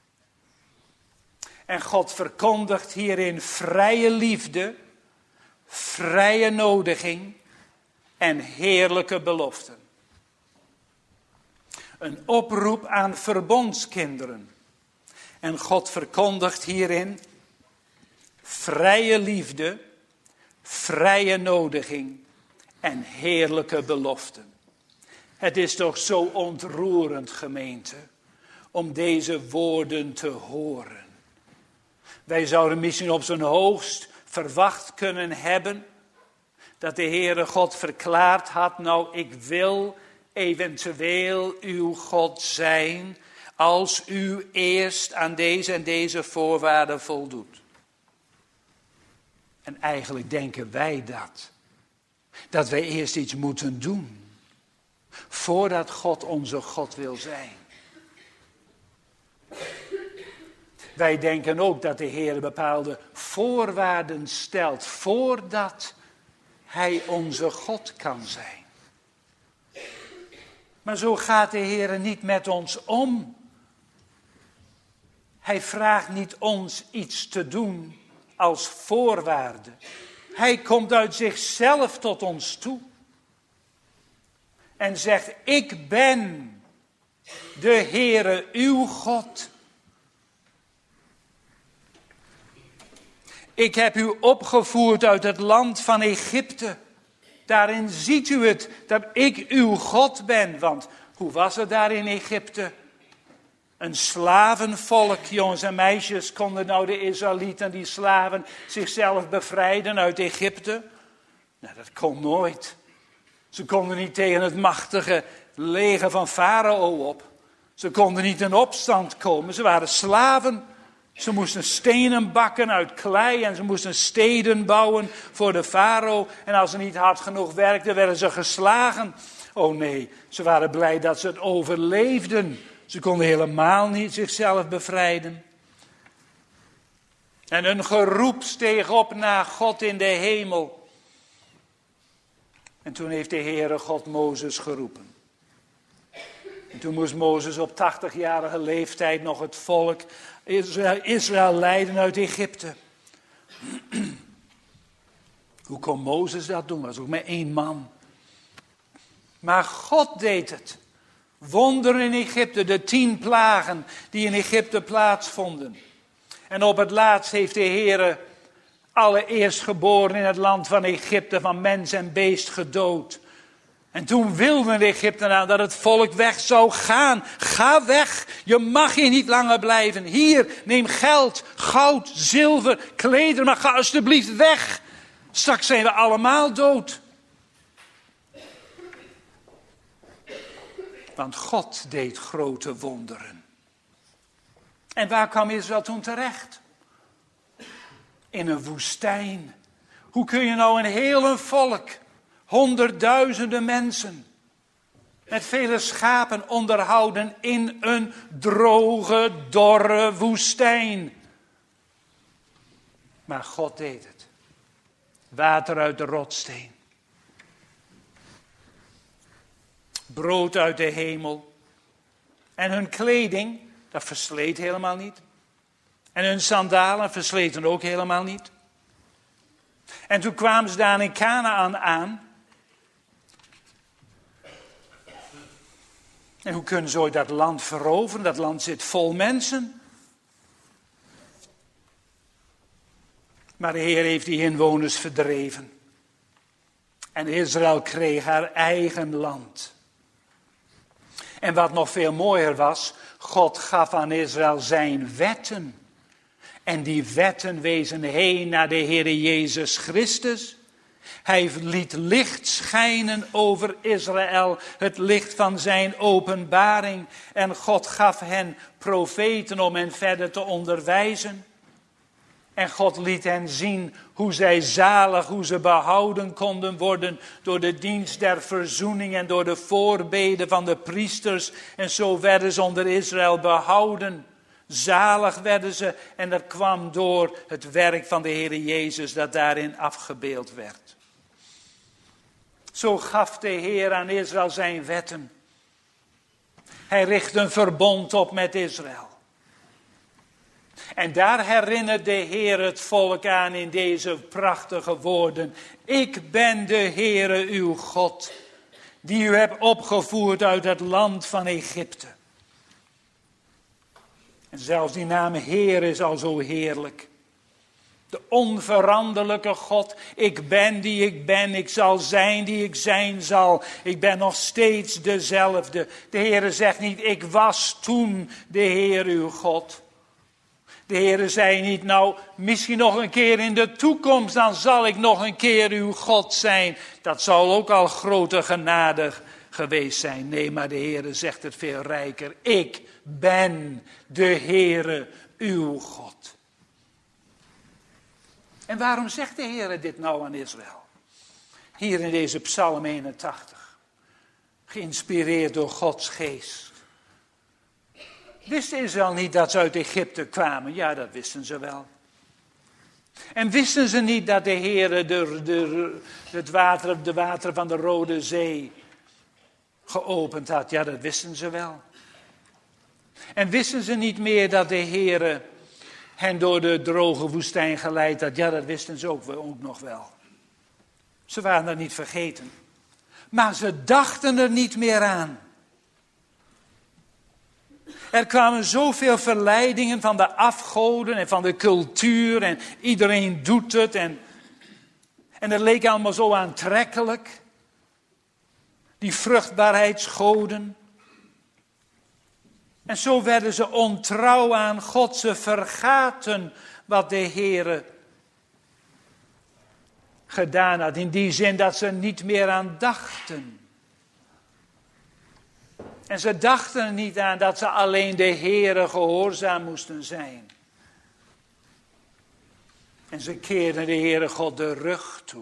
En God verkondigt hierin vrije liefde, vrije nodiging en heerlijke beloften. Een oproep aan verbondskinderen. En God verkondigt hierin vrije liefde, vrije nodiging en heerlijke beloften. Het is toch zo ontroerend, gemeente, om deze woorden te horen. Wij zouden misschien op zijn hoogst verwacht kunnen hebben dat de Heere God verklaard had, nou ik wil eventueel uw God zijn als u eerst aan deze en deze voorwaarden voldoet. En eigenlijk denken wij dat wij eerst iets moeten doen. Voordat God onze God wil zijn. Wij denken ook dat de Heer bepaalde voorwaarden stelt voordat Hij onze God kan zijn. Maar zo gaat de Heer niet met ons om. Hij vraagt niet ons iets te doen als voorwaarde. Hij komt uit zichzelf tot ons toe. En zegt, ik ben de Heere uw God. Ik heb u opgevoerd uit het land van Egypte. Daarin ziet u het, dat ik uw God ben. Want hoe was het daar in Egypte? Een slavenvolk, jongens en meisjes. Konden nou de Israëlieten, die slaven, zichzelf bevrijden uit Egypte? Nou, dat kon nooit. Ze konden niet tegen het machtige leger van Farao op. Ze konden niet in opstand komen. Ze waren slaven. Ze moesten stenen bakken uit klei en ze moesten steden bouwen voor de farao. En als ze niet hard genoeg werkten, werden ze geslagen. Oh nee, ze waren blij dat ze het overleefden. Ze konden helemaal niet zichzelf bevrijden. En een geroep steeg op naar God in de hemel. En toen heeft de Heere God Mozes geroepen. En toen moest Mozes op 80-jarige leeftijd nog het volk Israël leiden uit Egypte. Hoe kon Mozes dat doen? Dat was ook maar 1 man. Maar God deed het. Wonderen in Egypte, de 10 plagen die in Egypte plaatsvonden. En op het laatst heeft de Heere alle eerstgeboren in het land van Egypte van mens en beest gedood. En toen wilden de Egyptenaren dat het volk weg zou gaan. Ga weg, je mag hier niet langer blijven. Hier, neem geld, goud, zilver, klederen, maar ga alsjeblieft weg. Straks zijn we allemaal dood. Want God deed grote wonderen. En waar kwam Israël toen terecht? In een woestijn. Hoe kun je nou een heel volk, 100.000 mensen, met vele schapen onderhouden in een droge, dorre woestijn? Maar God deed het. Water uit de rotssteen. Brood uit de hemel. En hun kleding, dat versleet helemaal niet. En hun sandalen versleten ook helemaal niet. En toen kwamen ze daar in Kanaan aan. En hoe kunnen ze ooit dat land veroveren? Dat land zit vol mensen. Maar de Heer heeft die inwoners verdreven. En Israël kreeg haar eigen land. En wat nog veel mooier was, God gaf aan Israël zijn wetten. En die wetten wezen heen naar de Heere Jezus Christus. Hij liet licht schijnen over Israël, het licht van zijn openbaring. En God gaf hen profeten om hen verder te onderwijzen. En God liet hen zien hoe zij zalig, hoe ze behouden konden worden door de dienst der verzoening en door de voorbeden van de priesters. En zo werden ze onder Israël behouden. Zalig werden ze en dat kwam door het werk van de Heere Jezus dat daarin afgebeeld werd. Zo gaf de Heer aan Israël zijn wetten. Hij richtte een verbond op met Israël. En daar herinnert de Heer het volk aan in deze prachtige woorden. Ik ben de Heere uw God, die u hebt opgevoerd uit het land van Egypte. En zelfs die naam Heer is al zo heerlijk. De onveranderlijke God. Ik ben die ik ben. Ik zal zijn die ik zijn zal. Ik ben nog steeds dezelfde. De Heere zegt niet, ik was toen de Heer uw God. De Heere zei niet, nou, misschien nog een keer in de toekomst, dan zal ik nog een keer uw God zijn. Dat zal ook al grote genade geweest zijn. Nee, maar de Heere zegt het veel rijker. Ik ben de Heere uw God. En waarom zegt de Heere dit nou aan Israël? Hier in deze Psalm 81. geïnspireerd door Gods geest. Wist Israël niet dat ze uit Egypte kwamen? Ja, dat wisten ze wel. En wisten ze niet dat de Heer de wateren van de Rode Zee geopend had? Ja, dat wisten ze wel. En wisten ze niet meer dat de Heer hen door de droge woestijn geleid had? Ja, dat wisten ze ook nog wel. Ze waren dat niet vergeten. Maar ze dachten er niet meer aan. Er kwamen zoveel verleidingen van de afgoden en van de cultuur. En iedereen doet het. En het leek allemaal zo aantrekkelijk. Die vruchtbaarheidsgoden. En zo werden ze ontrouw aan God. Ze vergaten wat de Heere gedaan had. In die zin dat ze er niet meer aan dachten. En ze dachten er niet aan dat ze alleen de Heere gehoorzaam moesten zijn. En ze keerden de Heere God de rug toe.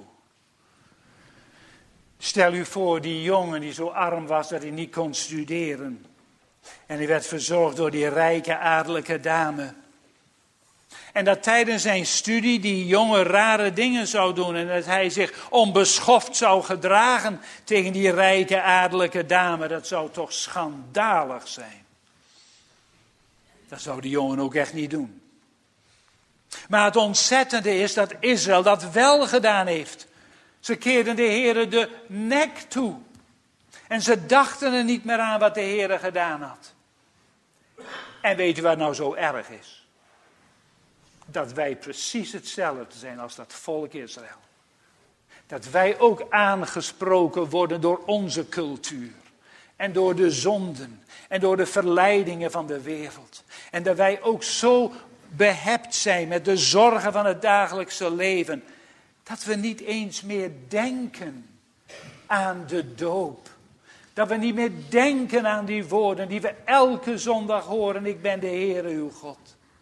Stel u voor die jongen die zo arm was dat hij niet kon studeren. En hij werd verzorgd door die rijke adellijke dame. En dat tijdens zijn studie die jongen rare dingen zou doen. En dat hij zich onbeschoft zou gedragen tegen die rijke adellijke dame. Dat zou toch schandalig zijn. Dat zou die jongen ook echt niet doen. Maar het ontzettende is dat Israël dat wel gedaan heeft. Ze keerden de Heere de nek toe. En ze dachten er niet meer aan wat de Heere gedaan had. En weet u wat nou zo erg is? Dat wij precies hetzelfde zijn als dat volk Israël. Dat wij ook aangesproken worden door onze cultuur. En door de zonden. En door de verleidingen van de wereld. En dat wij ook zo behept zijn met de zorgen van het dagelijkse leven. Dat we niet eens meer denken aan de doop. Dat we niet meer denken aan die woorden die we elke zondag horen. Ik ben de Heere uw God.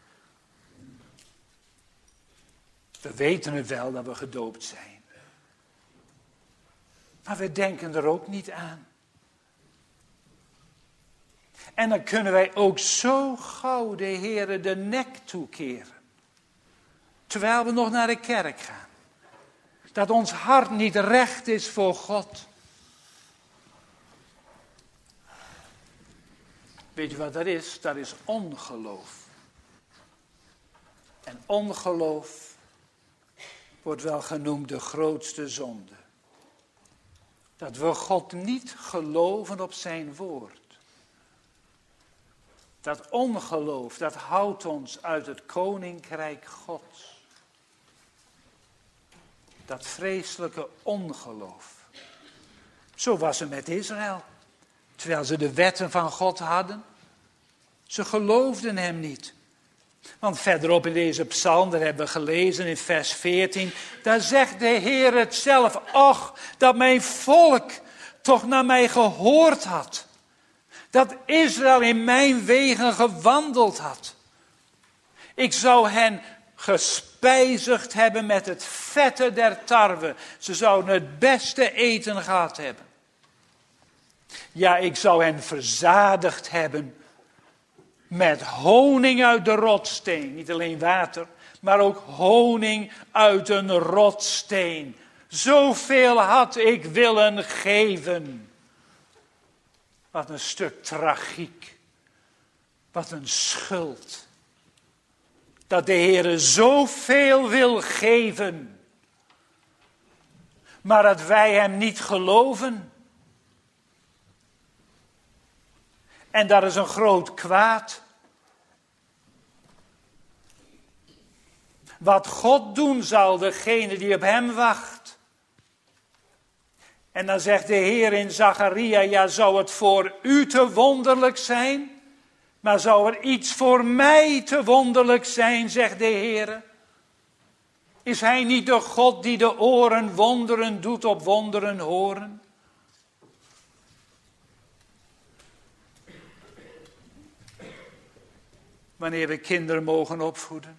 We weten het wel dat we gedoopt zijn. Maar we denken er ook niet aan. En dan kunnen wij ook zo gauw de Heere de nek toekeren. Terwijl we nog naar de kerk gaan. Dat ons hart niet recht is voor God. Weet je wat dat is? Dat is ongeloof. En ongeloof wordt wel genoemd de grootste zonde. Dat we God niet geloven op zijn woord. Dat ongeloof, dat houdt ons uit het koninkrijk Gods. Dat vreselijke ongeloof. Zo was het met Israël. Terwijl ze de wetten van God hadden. Ze geloofden hem niet. Want verderop in deze psalm, daar hebben we gelezen in vers 14. Daar zegt de Heer het zelf. Och, dat mijn volk toch naar mij gehoord had. Dat Israël in mijn wegen gewandeld had. Ik zou hen gespijzigd hebben met het vette der tarwe. Ze zouden het beste eten gehad hebben. Ja, ik zou hen verzadigd hebben met honing uit de rotsteen. Niet alleen water, maar ook honing uit een rotsteen. Zoveel had ik willen geven. Wat een stuk tragiek. Wat een schuld. Dat de Heere zoveel wil geven. Maar dat wij hem niet geloven. En dat is een groot kwaad. Wat God doen zal, degene die op hem wacht. En dan zegt de Heer in Zacharia, ja, zou het voor u te wonderlijk zijn? Maar zou er iets voor mij te wonderlijk zijn, zegt de Heer? Is hij niet de God die de oren wonderen doet op wonderen horen? Wanneer we kinderen mogen opvoeden.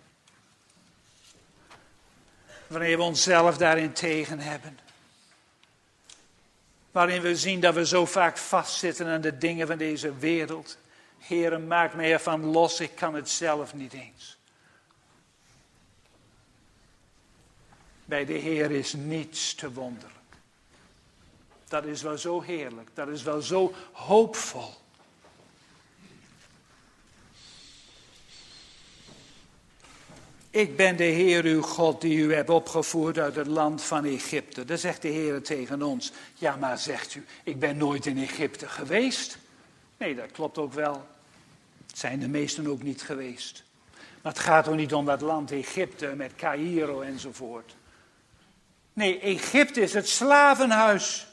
Wanneer we onszelf daarin tegen hebben. waarin we zien dat we zo vaak vastzitten aan de dingen van deze wereld. Heere, maak mij ervan los, ik kan het zelf niet eens. Bij de Heer is niets te wonderlijk. Dat is wel zo heerlijk, dat is wel zo hoopvol. Ik ben de Heer uw God die u hebt opgevoerd uit het land van Egypte. Dan zegt de Heer tegen ons. Ja, maar zegt u, ik ben nooit in Egypte geweest. Nee, dat klopt ook wel. Zijn de meesten ook niet geweest. Maar het gaat ook niet om dat land Egypte met Caïro enzovoort. Nee, Egypte is het slavenhuis.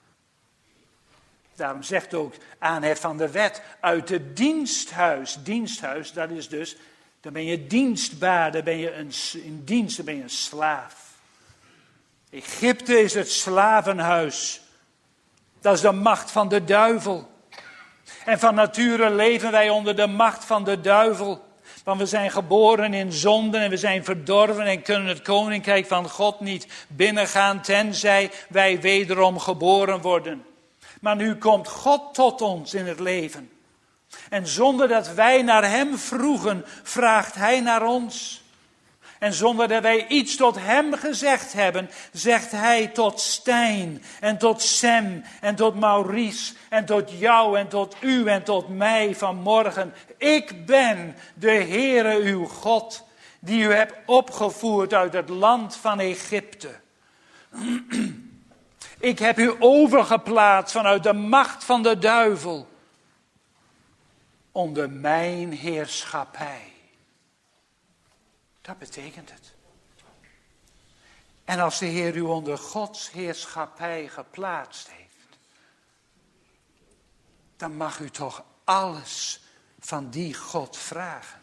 Daarom zegt ook aanhef van de wet uit het diensthuis. Diensthuis, dat is dus, dan ben je dienstbaar, dan ben je in dienst, dan ben je een slaaf. Egypte is het slavenhuis. Dat is de macht van de duivel. En van nature leven wij onder de macht van de duivel. Want we zijn geboren in zonden en we zijn verdorven en kunnen het koninkrijk van God niet binnengaan tenzij wij wederom geboren worden. Maar nu komt God tot ons in het leven. En zonder dat wij naar hem vroegen, vraagt hij naar ons. En zonder dat wij iets tot hem gezegd hebben, zegt hij tot Stijn en tot Sam en tot Maurice en tot jou en tot u en tot mij vanmorgen. Ik ben de Heere uw God, die u hebt opgevoerd uit het land van Egypte. Ik heb u overgeplaatst vanuit de macht van de duivel onder mijn heerschappij. Dat betekent het. En als de Heer u onder Gods heerschappij geplaatst heeft, dan mag u toch alles van die God vragen.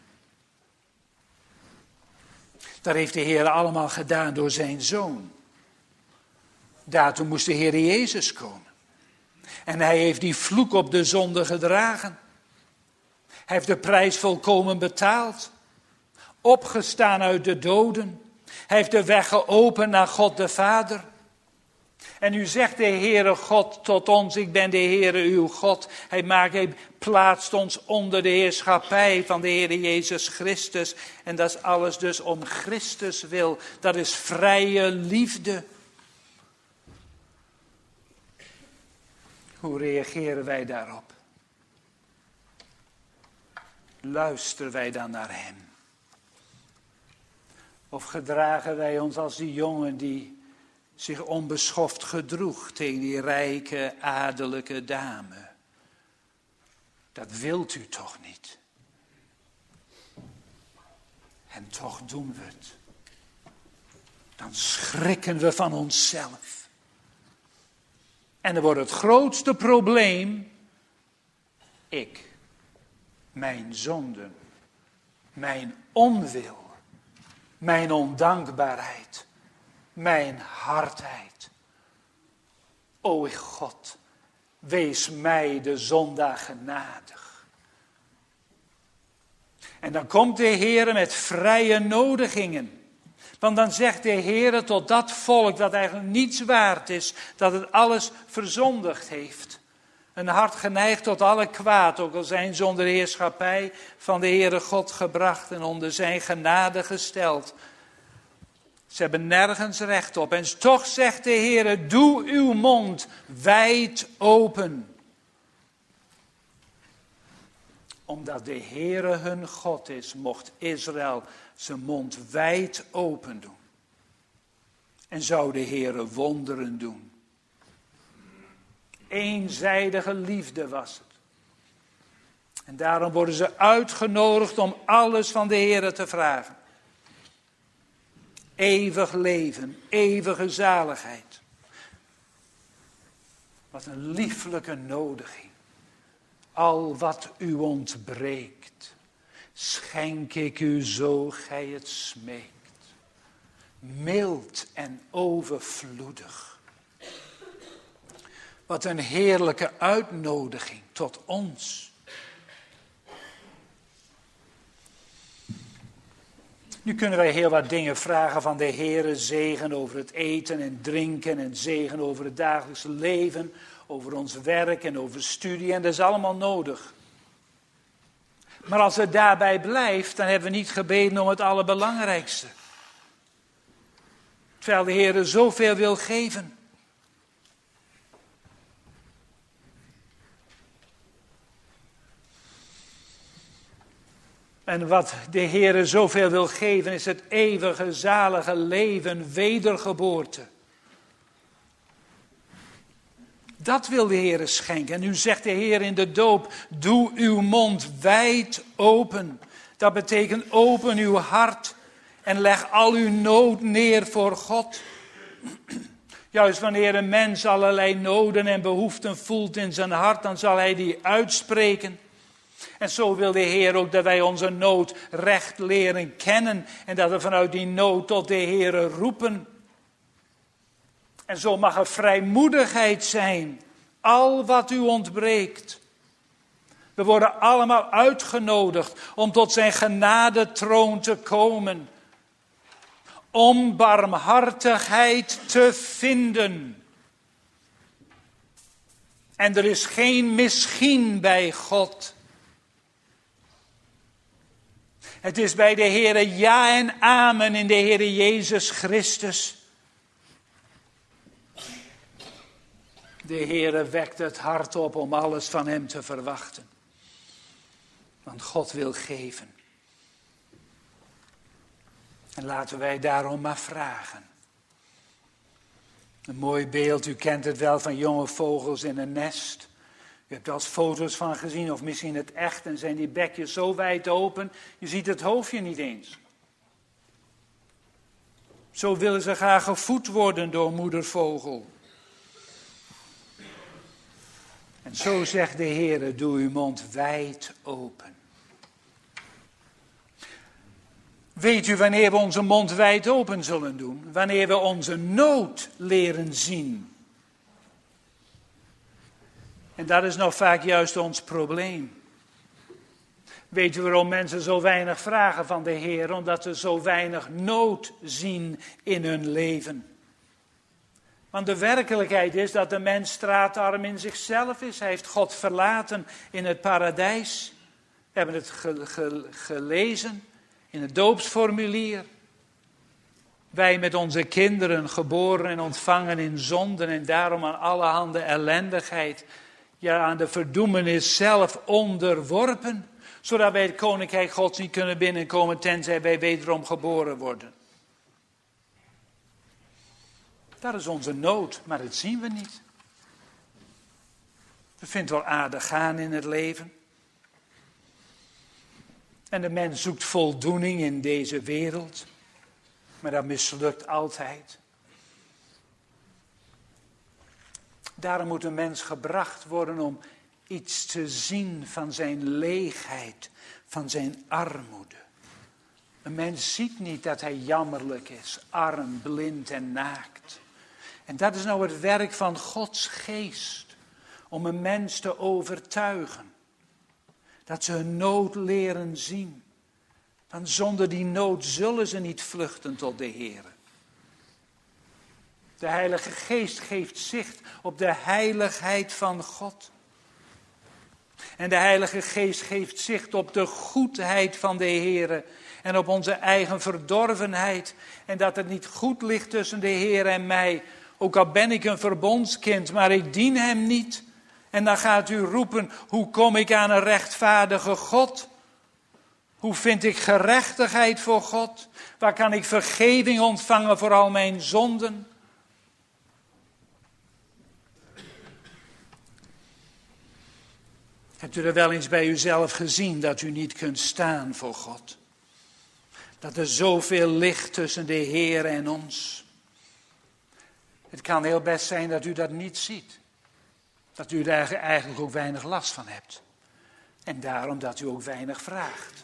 Dat heeft de Heer allemaal gedaan door zijn Zoon. Daartoe moest de Heer Jezus komen. En hij heeft die vloek op de zonde gedragen. Hij heeft de prijs volkomen betaald. Opgestaan uit de doden. Hij heeft de weg geopend naar God de Vader. En nu zegt de Heere God tot ons, ik ben de Heere uw God. Hij plaatst ons onder de heerschappij van de Heere Jezus Christus. En dat is alles dus om Christus wil. Dat is vrije liefde. Hoe reageren wij daarop? Luisteren wij dan naar hem? Of gedragen wij ons als die jongen die zich onbeschoft gedroeg tegen die rijke, adellijke dame? Dat wilt u toch niet? En toch doen we het. Dan schrikken we van onszelf. En dan wordt het grootste probleem, ik, mijn zonden, mijn onwil, mijn ondankbaarheid, mijn hardheid. O God, wees mij de zondaar genadig. En dan komt de Heer met vrije nodigingen. Want dan zegt de Heer tot dat volk dat eigenlijk niets waard is, dat het alles verzondigd heeft. Een hart geneigd tot alle kwaad, ook al zijn ze onder de heerschappij van de Heere God gebracht en onder zijn genade gesteld. Ze hebben nergens recht op. En toch zegt de Heer, doe uw mond wijd open. Omdat de Heere hun God is, mocht Israël zijn mond wijd open doen. En zou de Heere wonderen doen. Eenzijdige liefde was het. En daarom worden ze uitgenodigd om alles van de Heere te vragen. Eeuwig leven, eeuwige zaligheid. Wat een lieflijke nodiging. Al wat u ontbreekt, schenk ik u zo gij het smeekt. Mild en overvloedig. Wat een heerlijke uitnodiging tot ons. Nu kunnen wij heel wat dingen vragen van de Heere, zegen over het eten en drinken en zegen over het dagelijkse leven, over ons werk en over studie en dat is allemaal nodig. Maar als het daarbij blijft, dan hebben we niet gebeden om het allerbelangrijkste. Terwijl de Heere zoveel wil geven. En wat de Heere zoveel wil geven is het eeuwige, zalige leven, wedergeboorte. Dat wil de Heere schenken. En nu zegt de Heer in de doop, doe uw mond wijd open. Dat betekent open uw hart en leg al uw nood neer voor God. Juist wanneer een mens allerlei noden en behoeften voelt in zijn hart, dan zal hij die uitspreken. En zo wil de Heer ook dat wij onze nood recht leren kennen en dat we vanuit die nood tot de Heer roepen. En zo mag er vrijmoedigheid zijn, al wat u ontbreekt. We worden allemaal uitgenodigd om tot zijn genadetroon te komen. Om barmhartigheid te vinden. En er is geen misschien bij God. Het is bij de Heere ja en amen in de Heere Jezus Christus. De Heere wekt het hart op om alles van hem te verwachten. Want God wil geven. En laten wij daarom maar vragen. Een mooi beeld, u kent het wel van jonge vogels in een nest. U hebt er als foto's van gezien of misschien het echt en zijn die bekjes zo wijd open. Je ziet het hoofdje niet eens. Zo willen ze graag gevoed worden door moedervogel. En zo zegt de Heere, doe uw mond wijd open. Weet u wanneer we onze mond wijd open zullen doen? Wanneer we onze nood leren zien. En dat is nou vaak juist ons probleem. Weet u waarom mensen zo weinig vragen van de Heer? Omdat ze zo weinig nood zien in hun leven. Want de werkelijkheid is dat de mens straatarm in zichzelf is. Hij heeft God verlaten in het paradijs. We hebben het gelezen in het doopsformulier. Wij met onze kinderen geboren en ontvangen in zonden en daarom aan allerhande ellendigheid. Ja, aan de verdoemenis zelf onderworpen. Zodat wij het koninkrijk Gods niet kunnen binnenkomen tenzij wij wederom geboren worden. Dat is onze nood, maar dat zien we niet. We vinden wel aardig gaan in het leven. En de mens zoekt voldoening in deze wereld. Maar dat mislukt altijd. Daarom moet een mens gebracht worden om iets te zien van zijn leegheid, van zijn armoede. Een mens ziet niet dat hij jammerlijk is, arm, blind en naakt. En dat is nou het werk van Gods geest, om een mens te overtuigen. Dat ze hun nood leren zien. Want zonder die nood zullen ze niet vluchten tot de Heer. De Heilige Geest geeft zicht op de heiligheid van God. En de Heilige Geest geeft zicht op de goedheid van de Heer. En op onze eigen verdorvenheid. En dat het niet goed ligt tussen de Heer en mij. Ook al ben ik een verbondskind, maar ik dien hem niet. En dan gaat u roepen, hoe kom ik aan een rechtvaardige God? Hoe vind ik gerechtigheid voor God? Waar kan ik vergeving ontvangen voor al mijn zonden? Hebt u er wel eens bij uzelf gezien dat u niet kunt staan voor God? Dat er zoveel ligt tussen de Heer en ons. Het kan heel best zijn dat u dat niet ziet. Dat u daar eigenlijk ook weinig last van hebt. En daarom dat u ook weinig vraagt.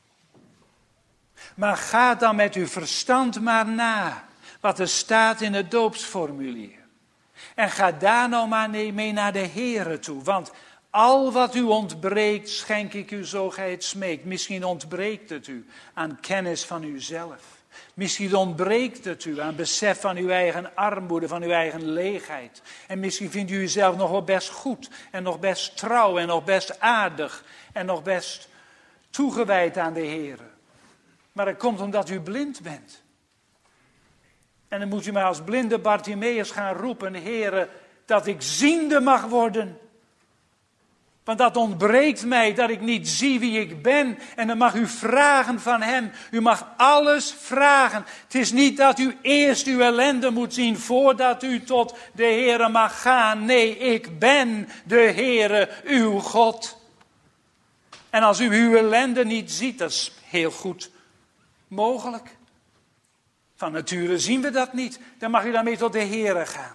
Maar ga dan met uw verstand maar na wat er staat in het doopsformulier. En ga daar nou maar mee naar de Heere toe. Want Al wat u ontbreekt, schenk ik u zo gij het smeekt. Misschien ontbreekt het u aan kennis van uzelf. Misschien ontbreekt het u aan besef van uw eigen armoede, van uw eigen leegheid. En misschien vindt u uzelf nog wel best goed en nog best trouw en nog best aardig en nog best toegewijd aan de Heer. Maar dat komt omdat u blind bent. En dan moet u maar als blinde Bartimeus gaan roepen, Heere, dat ik ziende mag worden. Want dat ontbreekt mij, dat ik niet zie wie ik ben. En dan mag u vragen van hem. U mag alles vragen. Het is niet dat u eerst uw ellende moet zien voordat u tot de Heere mag gaan. Nee, ik ben de Heere, uw God. En als u uw ellende niet ziet, dat is heel goed mogelijk. Van nature zien we dat niet. Dan mag u daarmee tot de Heere gaan.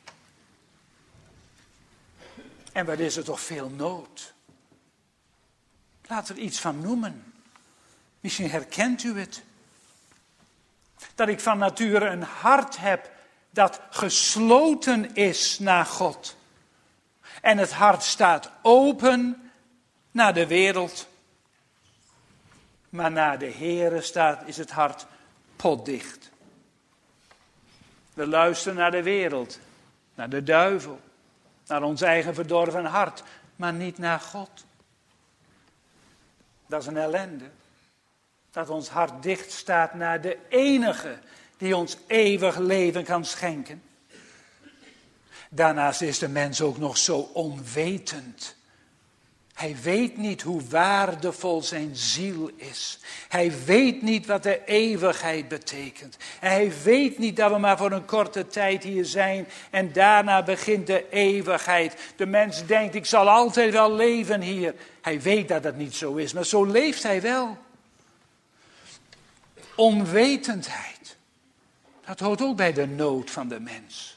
En wat is er toch veel nood. Laat er iets van noemen. Misschien herkent u het. Dat ik van nature een hart heb dat gesloten is naar God. En het hart staat open naar de wereld. Maar naar de Heere is het hart potdicht. We luisteren naar de wereld, naar de duivel. Naar ons eigen verdorven hart, maar niet naar God. Dat is een ellende. Dat ons hart dicht staat naar de enige die ons eeuwig leven kan schenken. Daarnaast is de mens ook nog zo onwetend. Hij weet niet hoe waardevol zijn ziel is. Hij weet niet wat de eeuwigheid betekent. En hij weet niet dat we maar voor een korte tijd hier zijn. En daarna begint de eeuwigheid. De mens denkt, ik zal altijd wel leven hier. Hij weet dat dat niet zo is, maar zo leeft hij wel. Onwetendheid. Dat hoort ook bij de nood van de mens.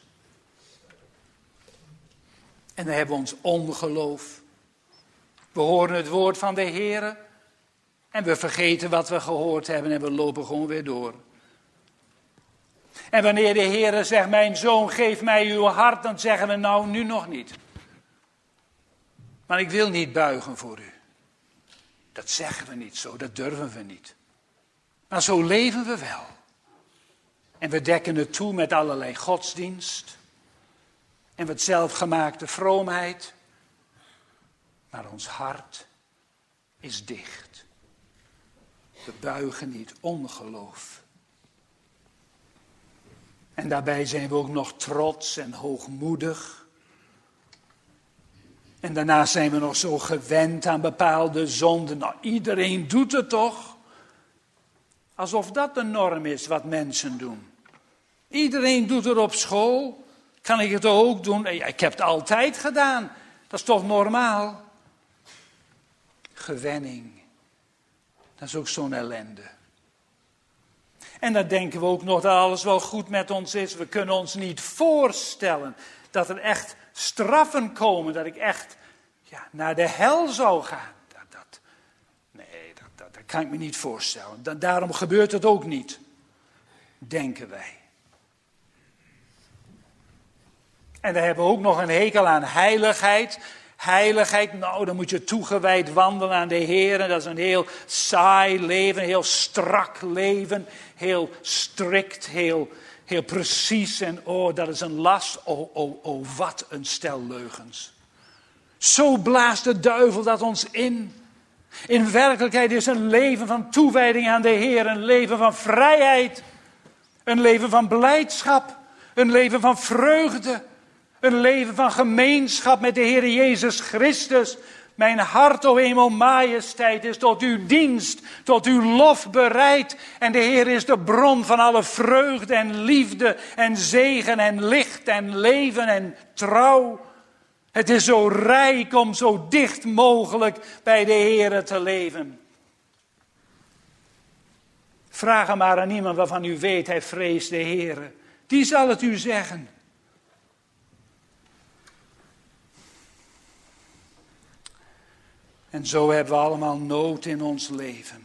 En dan hebben we ons ongeloof. We horen het woord van de Heere en we vergeten wat we gehoord hebben en we lopen gewoon weer door. En wanneer de Heere zegt, mijn zoon, geef mij uw hart, dan zeggen we nou, nu nog niet. Maar ik wil niet buigen voor u. Dat zeggen we niet zo, dat durven we niet. Maar zo leven we wel. En we dekken het toe met allerlei godsdienst en wat zelfgemaakte vroomheid. Maar ons hart is dicht. We buigen niet, ongeloof. En daarbij zijn we ook nog trots en hoogmoedig. En daarnaast zijn we nog zo gewend aan bepaalde zonden. Nou, iedereen doet het toch? Alsof dat de norm is wat mensen doen. Iedereen doet het op school. Kan ik het ook doen? Ik heb het altijd gedaan. Dat is toch normaal? Gewenning. Dat is ook zo'n ellende. En dan denken we ook nog dat alles wel goed met ons is. We kunnen ons niet voorstellen dat er echt straffen komen. Dat ik echt naar de hel zou gaan. Dat kan ik me niet voorstellen. Daarom gebeurt het ook niet. Denken wij. En dan hebben we ook nog een hekel aan heiligheid. Heiligheid, nou dan moet je toegewijd wandelen aan de Heer. Dat is een heel saai leven, een heel strak leven. Heel strikt, heel precies. En dat is een last. Wat een stel leugens. Zo blaast de duivel dat ons in. In werkelijkheid is een leven van toewijding aan de Heer. Een leven van vrijheid. Een leven van blijdschap. Een leven van vreugde. Een leven van gemeenschap met de Heer Jezus Christus. Mijn hart, o hemel, majesteit, is tot uw dienst, tot uw lof bereid. En de Heer is de bron van alle vreugde en liefde en zegen en licht en leven en trouw. Het is zo rijk om zo dicht mogelijk bij de Heer te leven. Vraag hem maar aan iemand waarvan u weet, hij vreest de Heer. Die zal het u zeggen. En zo hebben we allemaal nood in ons leven.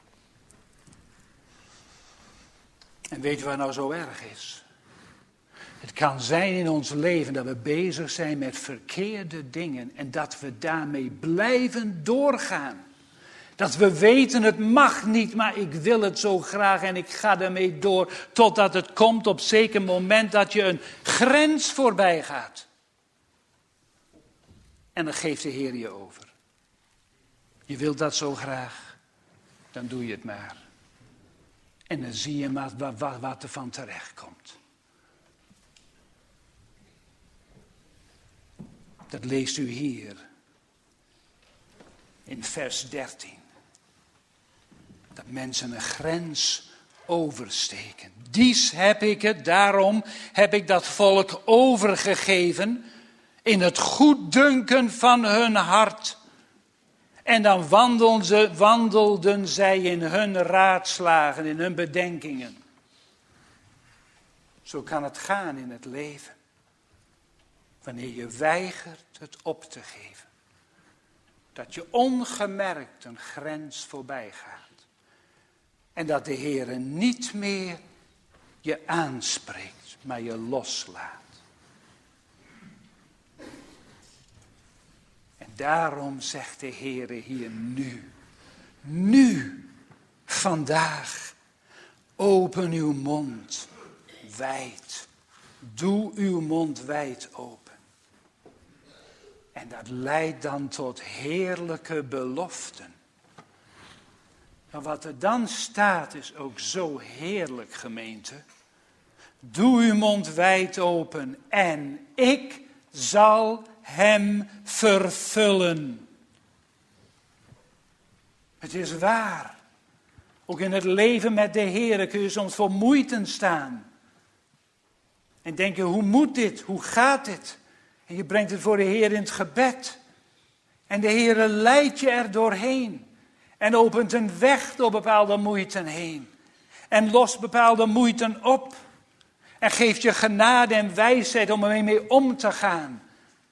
En weet je wat nou zo erg is? Het kan zijn in ons leven dat we bezig zijn met verkeerde dingen en dat we daarmee blijven doorgaan. Dat we weten het mag niet, maar ik wil het zo graag en ik ga ermee door. Totdat het komt op zeker moment dat je een grens voorbij gaat. En dan geeft de Heer je over. Je wilt dat zo graag, dan doe je het maar. En dan zie je maar wat er van terecht komt. Dat leest u hier in vers 13. Dat mensen een grens oversteken. Dies heb ik het, daarom heb ik dat volk overgegeven in het goeddunken van hun hart. En dan wandelden zij in hun raadslagen, in hun bedenkingen. Zo kan het gaan in het leven. Wanneer je weigert het op te geven. Dat je ongemerkt een grens voorbij gaat. En dat de Heer niet meer je aanspreekt, maar je loslaat. En daarom zegt de Heer hier nu, vandaag, open uw mond wijd. Doe uw mond wijd open. En dat leidt dan tot heerlijke beloften. En wat er dan staat is ook zo heerlijk, gemeente. Doe uw mond wijd open en ik zal hem vervullen. Het is waar. Ook in het leven met de Heer kun je soms voor moeite staan. En denken, hoe moet dit? Hoe gaat dit? En je brengt het voor de Heer in het gebed. En de Heer leidt je er doorheen. En opent een weg door bepaalde moeiten heen. En lost bepaalde moeiten op. En geeft je genade en wijsheid om ermee om te gaan.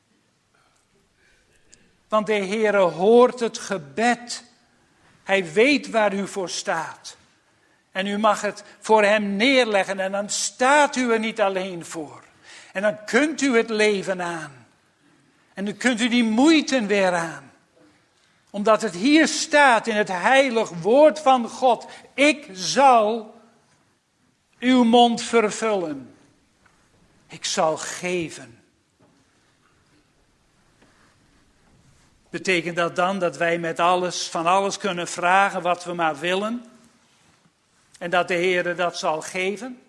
Want de Heer hoort het gebed. Hij weet waar u voor staat. En u mag het voor hem neerleggen en dan staat u er niet alleen voor. En dan kunt u het leven aan. En dan kunt u die moeiten weer aan. Omdat het hier staat in het heilig woord van God. Ik zal uw mond vervullen. Ik zal geven. Betekent dat dan dat wij met van alles kunnen vragen wat we maar willen? En dat de Heer dat zal geven?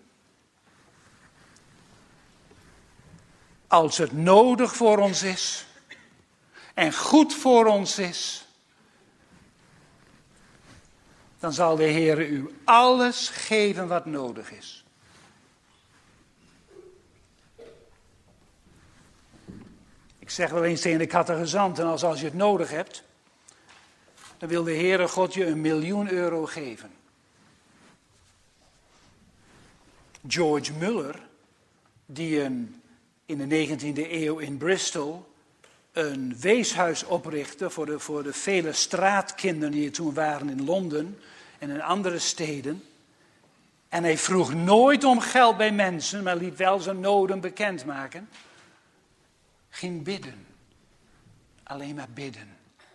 Als het nodig voor ons is en goed voor ons is, dan zal de Heer u alles geven wat nodig is. Ik zeg wel eens tegen de catechizanten, als je het nodig hebt, dan wil de Heere God je €1.000.000 geven. George Muller, die in de 19e eeuw in Bristol een weeshuis oprichtte voor de vele straatkinderen die er toen waren in Londen en in andere steden. En hij vroeg nooit om geld bij mensen, maar liet wel zijn noden bekendmaken. Ging bidden. Alleen maar bidden.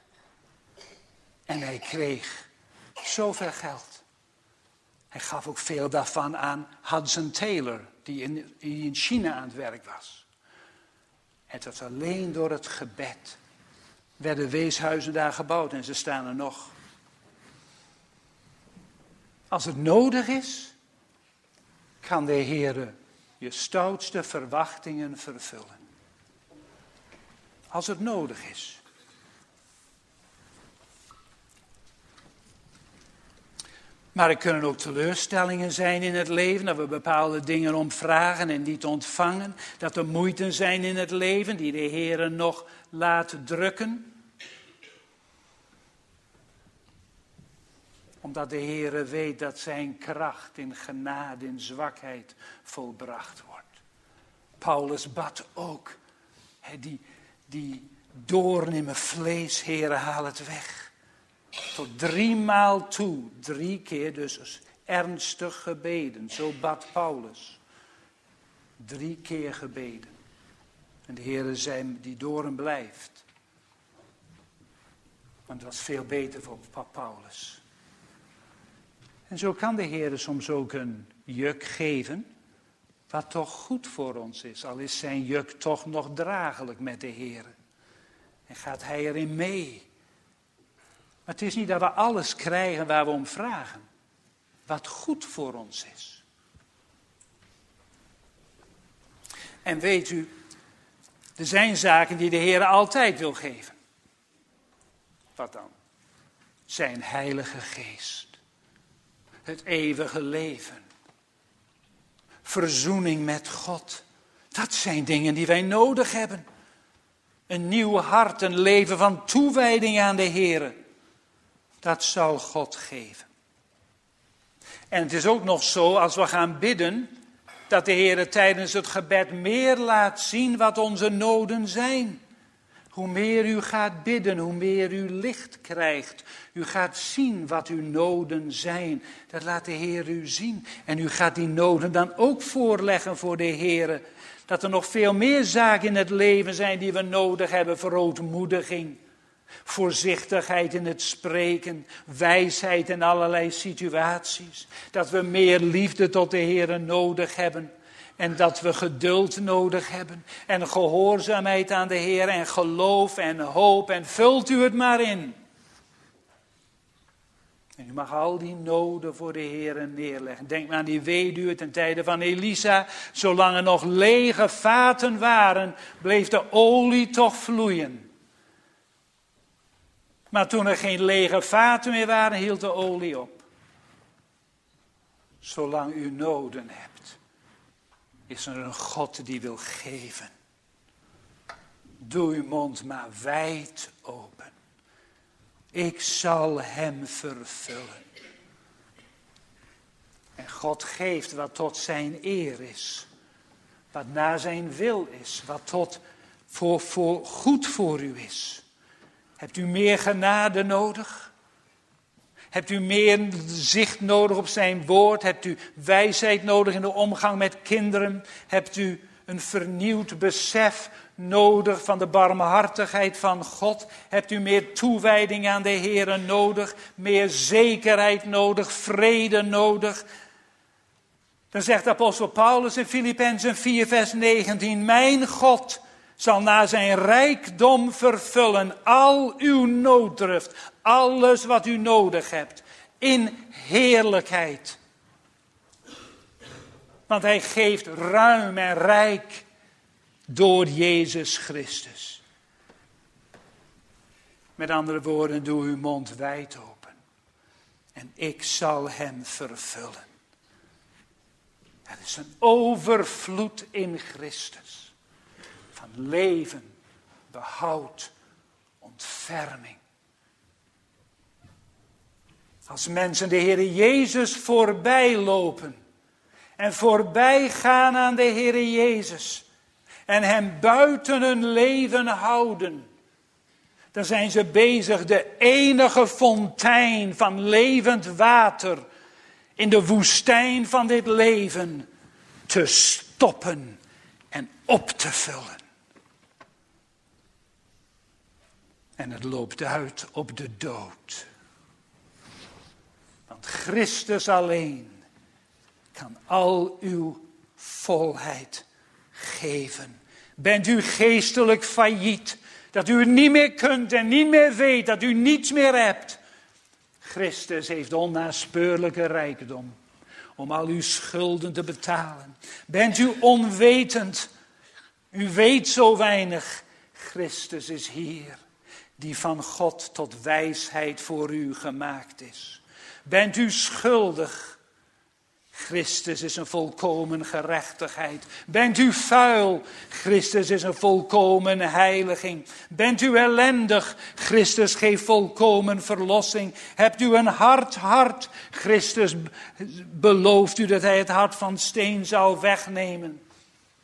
En hij kreeg zoveel geld. Hij gaf ook veel daarvan aan Hudson Taylor, die in China aan het werk was. Het was alleen door het gebed. Werden weeshuizen daar gebouwd en ze staan er nog. Als het nodig is, kan de Heer je stoutste verwachtingen vervullen. Als het nodig is. Maar er kunnen ook teleurstellingen zijn in het leven, dat we bepaalde dingen om vragen en niet ontvangen. Dat er moeiten zijn in het leven die de Heer nog laat drukken. Omdat de Heer weet dat zijn kracht in genade, in zwakheid volbracht wordt. Paulus bad ook, die doorn in mijn vlees, Heere, haal het weg. Tot 3 maal toe, 3 keer dus ernstig gebeden, zo bad Paulus. 3 keer gebeden. En de Heere zei, die doorn blijft. Want dat was veel beter voor Paulus. En zo kan de Heere soms ook een juk geven, wat toch goed voor ons is. Al is zijn juk toch nog draaglijk met de Heere. En gaat hij erin mee. Maar het is niet dat we alles krijgen waar we om vragen. Wat goed voor ons is. En weet u, er zijn zaken die de Heere altijd wil geven. Wat dan? Zijn Heilige Geest. Het eeuwige leven. Verzoening met God. Dat zijn dingen die wij nodig hebben. Een nieuw hart, een leven van toewijding aan de Heere. Dat zal God geven. En het is ook nog zo, als we gaan bidden, dat de Heere tijdens het gebed meer laat zien wat onze noden zijn. Hoe meer u gaat bidden, hoe meer u licht krijgt. U gaat zien wat uw noden zijn. Dat laat de Heer u zien. En u gaat die noden dan ook voorleggen voor de Heer. Dat er nog veel meer zaken in het leven zijn die we nodig hebben. Verootmoediging, voorzichtigheid in het spreken, wijsheid in allerlei situaties. Dat we meer liefde tot de Heer nodig hebben. En dat we geduld nodig hebben. En gehoorzaamheid aan de Heer. En geloof en hoop. En vult u het maar in. En u mag al die noden voor de Heer neerleggen. Denk maar aan die weduwe ten tijde van Elisa. Zolang er nog lege vaten waren, bleef de olie toch vloeien. Maar toen er geen lege vaten meer waren, hield de olie op. Zolang u noden hebt, is er een God die wil geven. Doe uw mond maar wijd open. Ik zal hem vervullen. En God geeft wat tot zijn eer is. Wat naar zijn wil is. Wat tot voor goed voor u is. Hebt u meer genade nodig? Hebt u meer zicht nodig op zijn woord? Hebt u wijsheid nodig in de omgang met kinderen? Hebt u een vernieuwd besef nodig van de barmhartigheid van God? Hebt u meer toewijding aan de Heere nodig? Meer zekerheid nodig? Vrede nodig? Dan zegt apostel Paulus in Filippenzen 4 vers 19. Mijn God zal naar zijn rijkdom vervullen al uw nooddruft. Alles wat u nodig hebt. In heerlijkheid. Want hij geeft ruim en rijk door Jezus Christus. Met andere woorden, doe uw mond wijd open. En ik zal hem vervullen. Er is een overvloed in Christus. Van leven, behoud, ontferming. Als mensen de Heere Jezus voorbij lopen. En voorbij gaan aan de Heere Jezus. En hem buiten hun leven houden. Dan zijn ze bezig de enige fontein van levend water. In de woestijn van dit leven. Te stoppen en op te vullen. En het loopt uit op de dood. Want Christus alleen kan al uw volheid geven. Bent u geestelijk failliet, dat u het niet meer kunt en niet meer weet, dat u niets meer hebt. Christus heeft onnaspeurlijke rijkdom om al uw schulden te betalen. Bent u onwetend, u weet zo weinig. Christus is hier, die van God tot wijsheid voor u gemaakt is. Bent u schuldig? Christus is een volkomen gerechtigheid. Bent u vuil? Christus is een volkomen heiliging. Bent u ellendig? Christus geeft volkomen verlossing. Hebt u een hard hart? Christus belooft u dat hij het hart van steen zou wegnemen.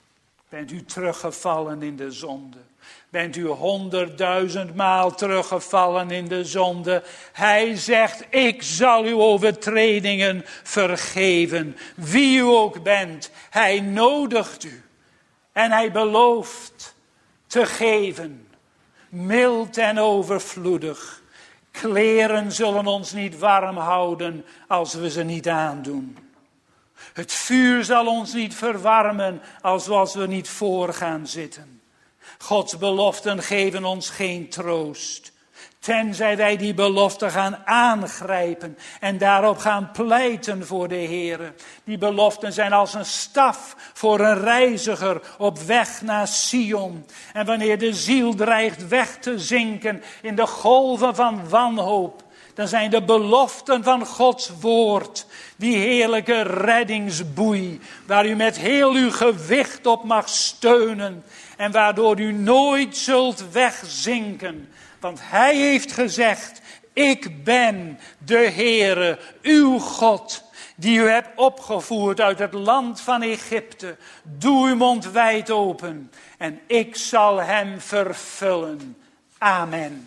Bent u teruggevallen in de zonde? Bent u 100.000 maal teruggevallen in de zonde? Hij zegt, ik zal uw overtredingen vergeven. Wie u ook bent, hij nodigt u. En hij belooft te geven. Mild en overvloedig. Kleren zullen ons niet warm houden als we ze niet aandoen. Het vuur zal ons niet verwarmen als we niet voor gaan zitten. Gods beloften geven ons geen troost. Tenzij wij die belofte gaan aangrijpen en daarop gaan pleiten voor de Heere. Die beloften zijn als een staf voor een reiziger op weg naar Sion. En wanneer de ziel dreigt weg te zinken in de golven van wanhoop, dan zijn de beloften van Gods woord die heerlijke reddingsboei, waar u met heel uw gewicht op mag steunen en waardoor u nooit zult wegzinken. Want hij heeft gezegd, ik ben de Heere, uw God, die u hebt opgevoerd uit het land van Egypte. Doe uw mond wijd open en ik zal hem vervullen. Amen.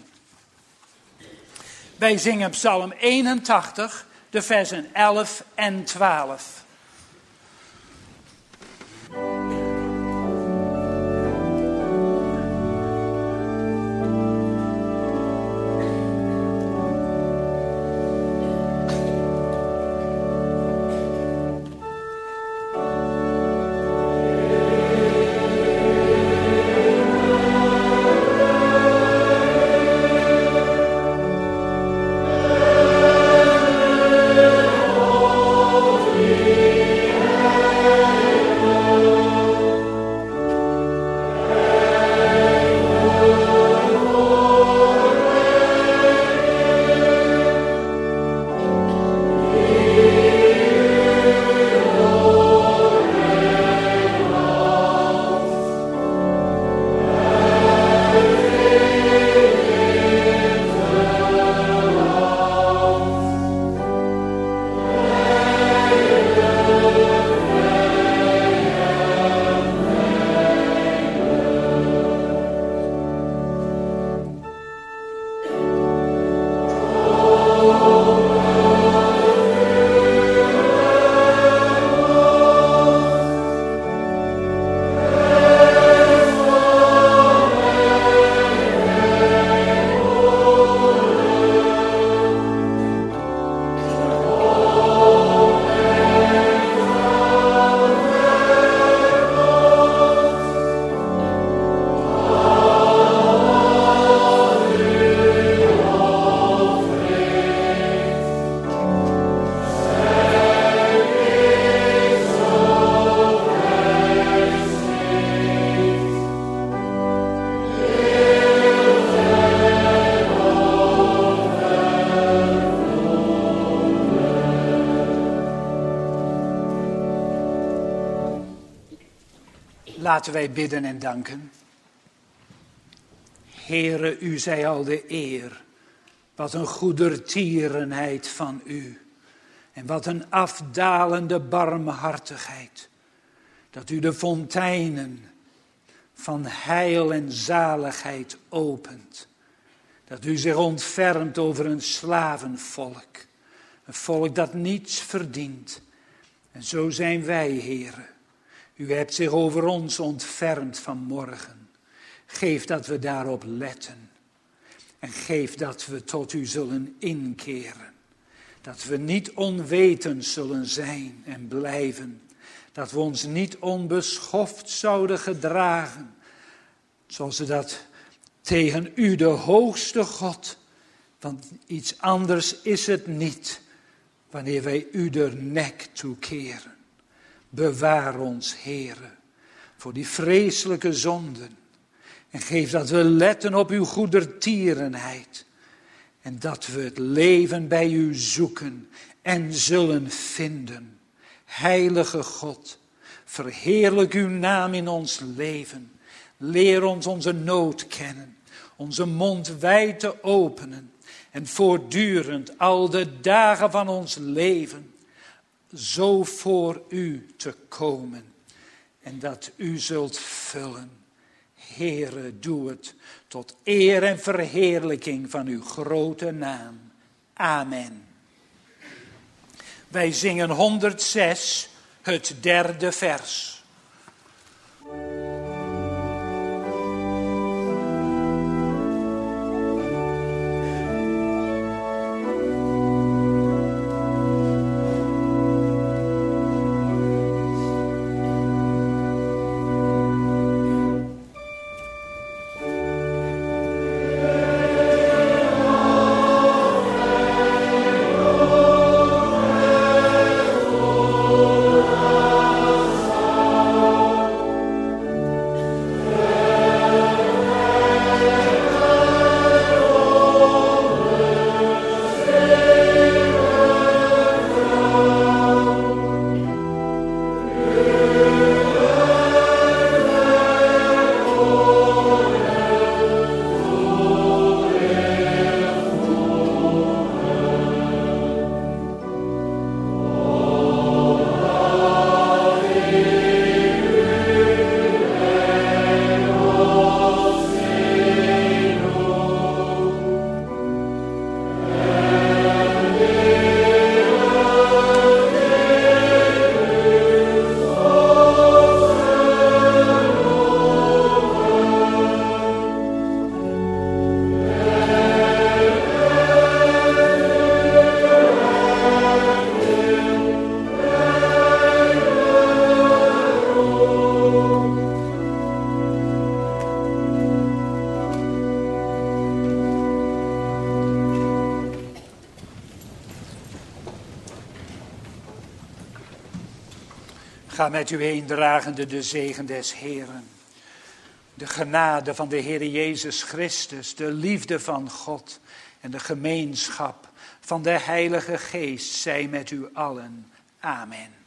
Wij zingen Psalm 81, de versen 11 en 12. Laten wij bidden en danken. Heere, u zij al de eer. Wat een goedertierenheid van u. En wat een afdalende barmhartigheid. Dat u de fonteinen van heil en zaligheid opent. Dat u zich ontfermt over een slavenvolk. Een volk dat niets verdient. En zo zijn wij, Heere. U hebt zich over ons ontfermd vanmorgen. Geef dat we daarop letten. En geef dat we tot u zullen inkeren. Dat we niet onwetend zullen zijn en blijven. Dat we ons niet onbeschoft zouden gedragen. Zoals we dat tegen u, de hoogste God. Want iets anders is het niet. Wanneer wij u de nek toekeren. Bewaar ons, Heere, voor die vreselijke zonden. En geef dat we letten op uw goedertierenheid. En dat we het leven bij u zoeken en zullen vinden. Heilige God, verheerlijk uw naam in ons leven. Leer ons onze nood kennen, onze mond wijd te openen. En voortdurend al de dagen van ons leven zo voor u te komen. en dat u zult vullen. Heere, doe het tot eer en verheerlijking van uw grote naam. Amen. Wij zingen 106, het 3e vers. Ga met u heen dragende de zegen des Heeren. De genade van de Heer Jezus Christus, de liefde van God en de gemeenschap van de Heilige Geest zij met u allen. Amen.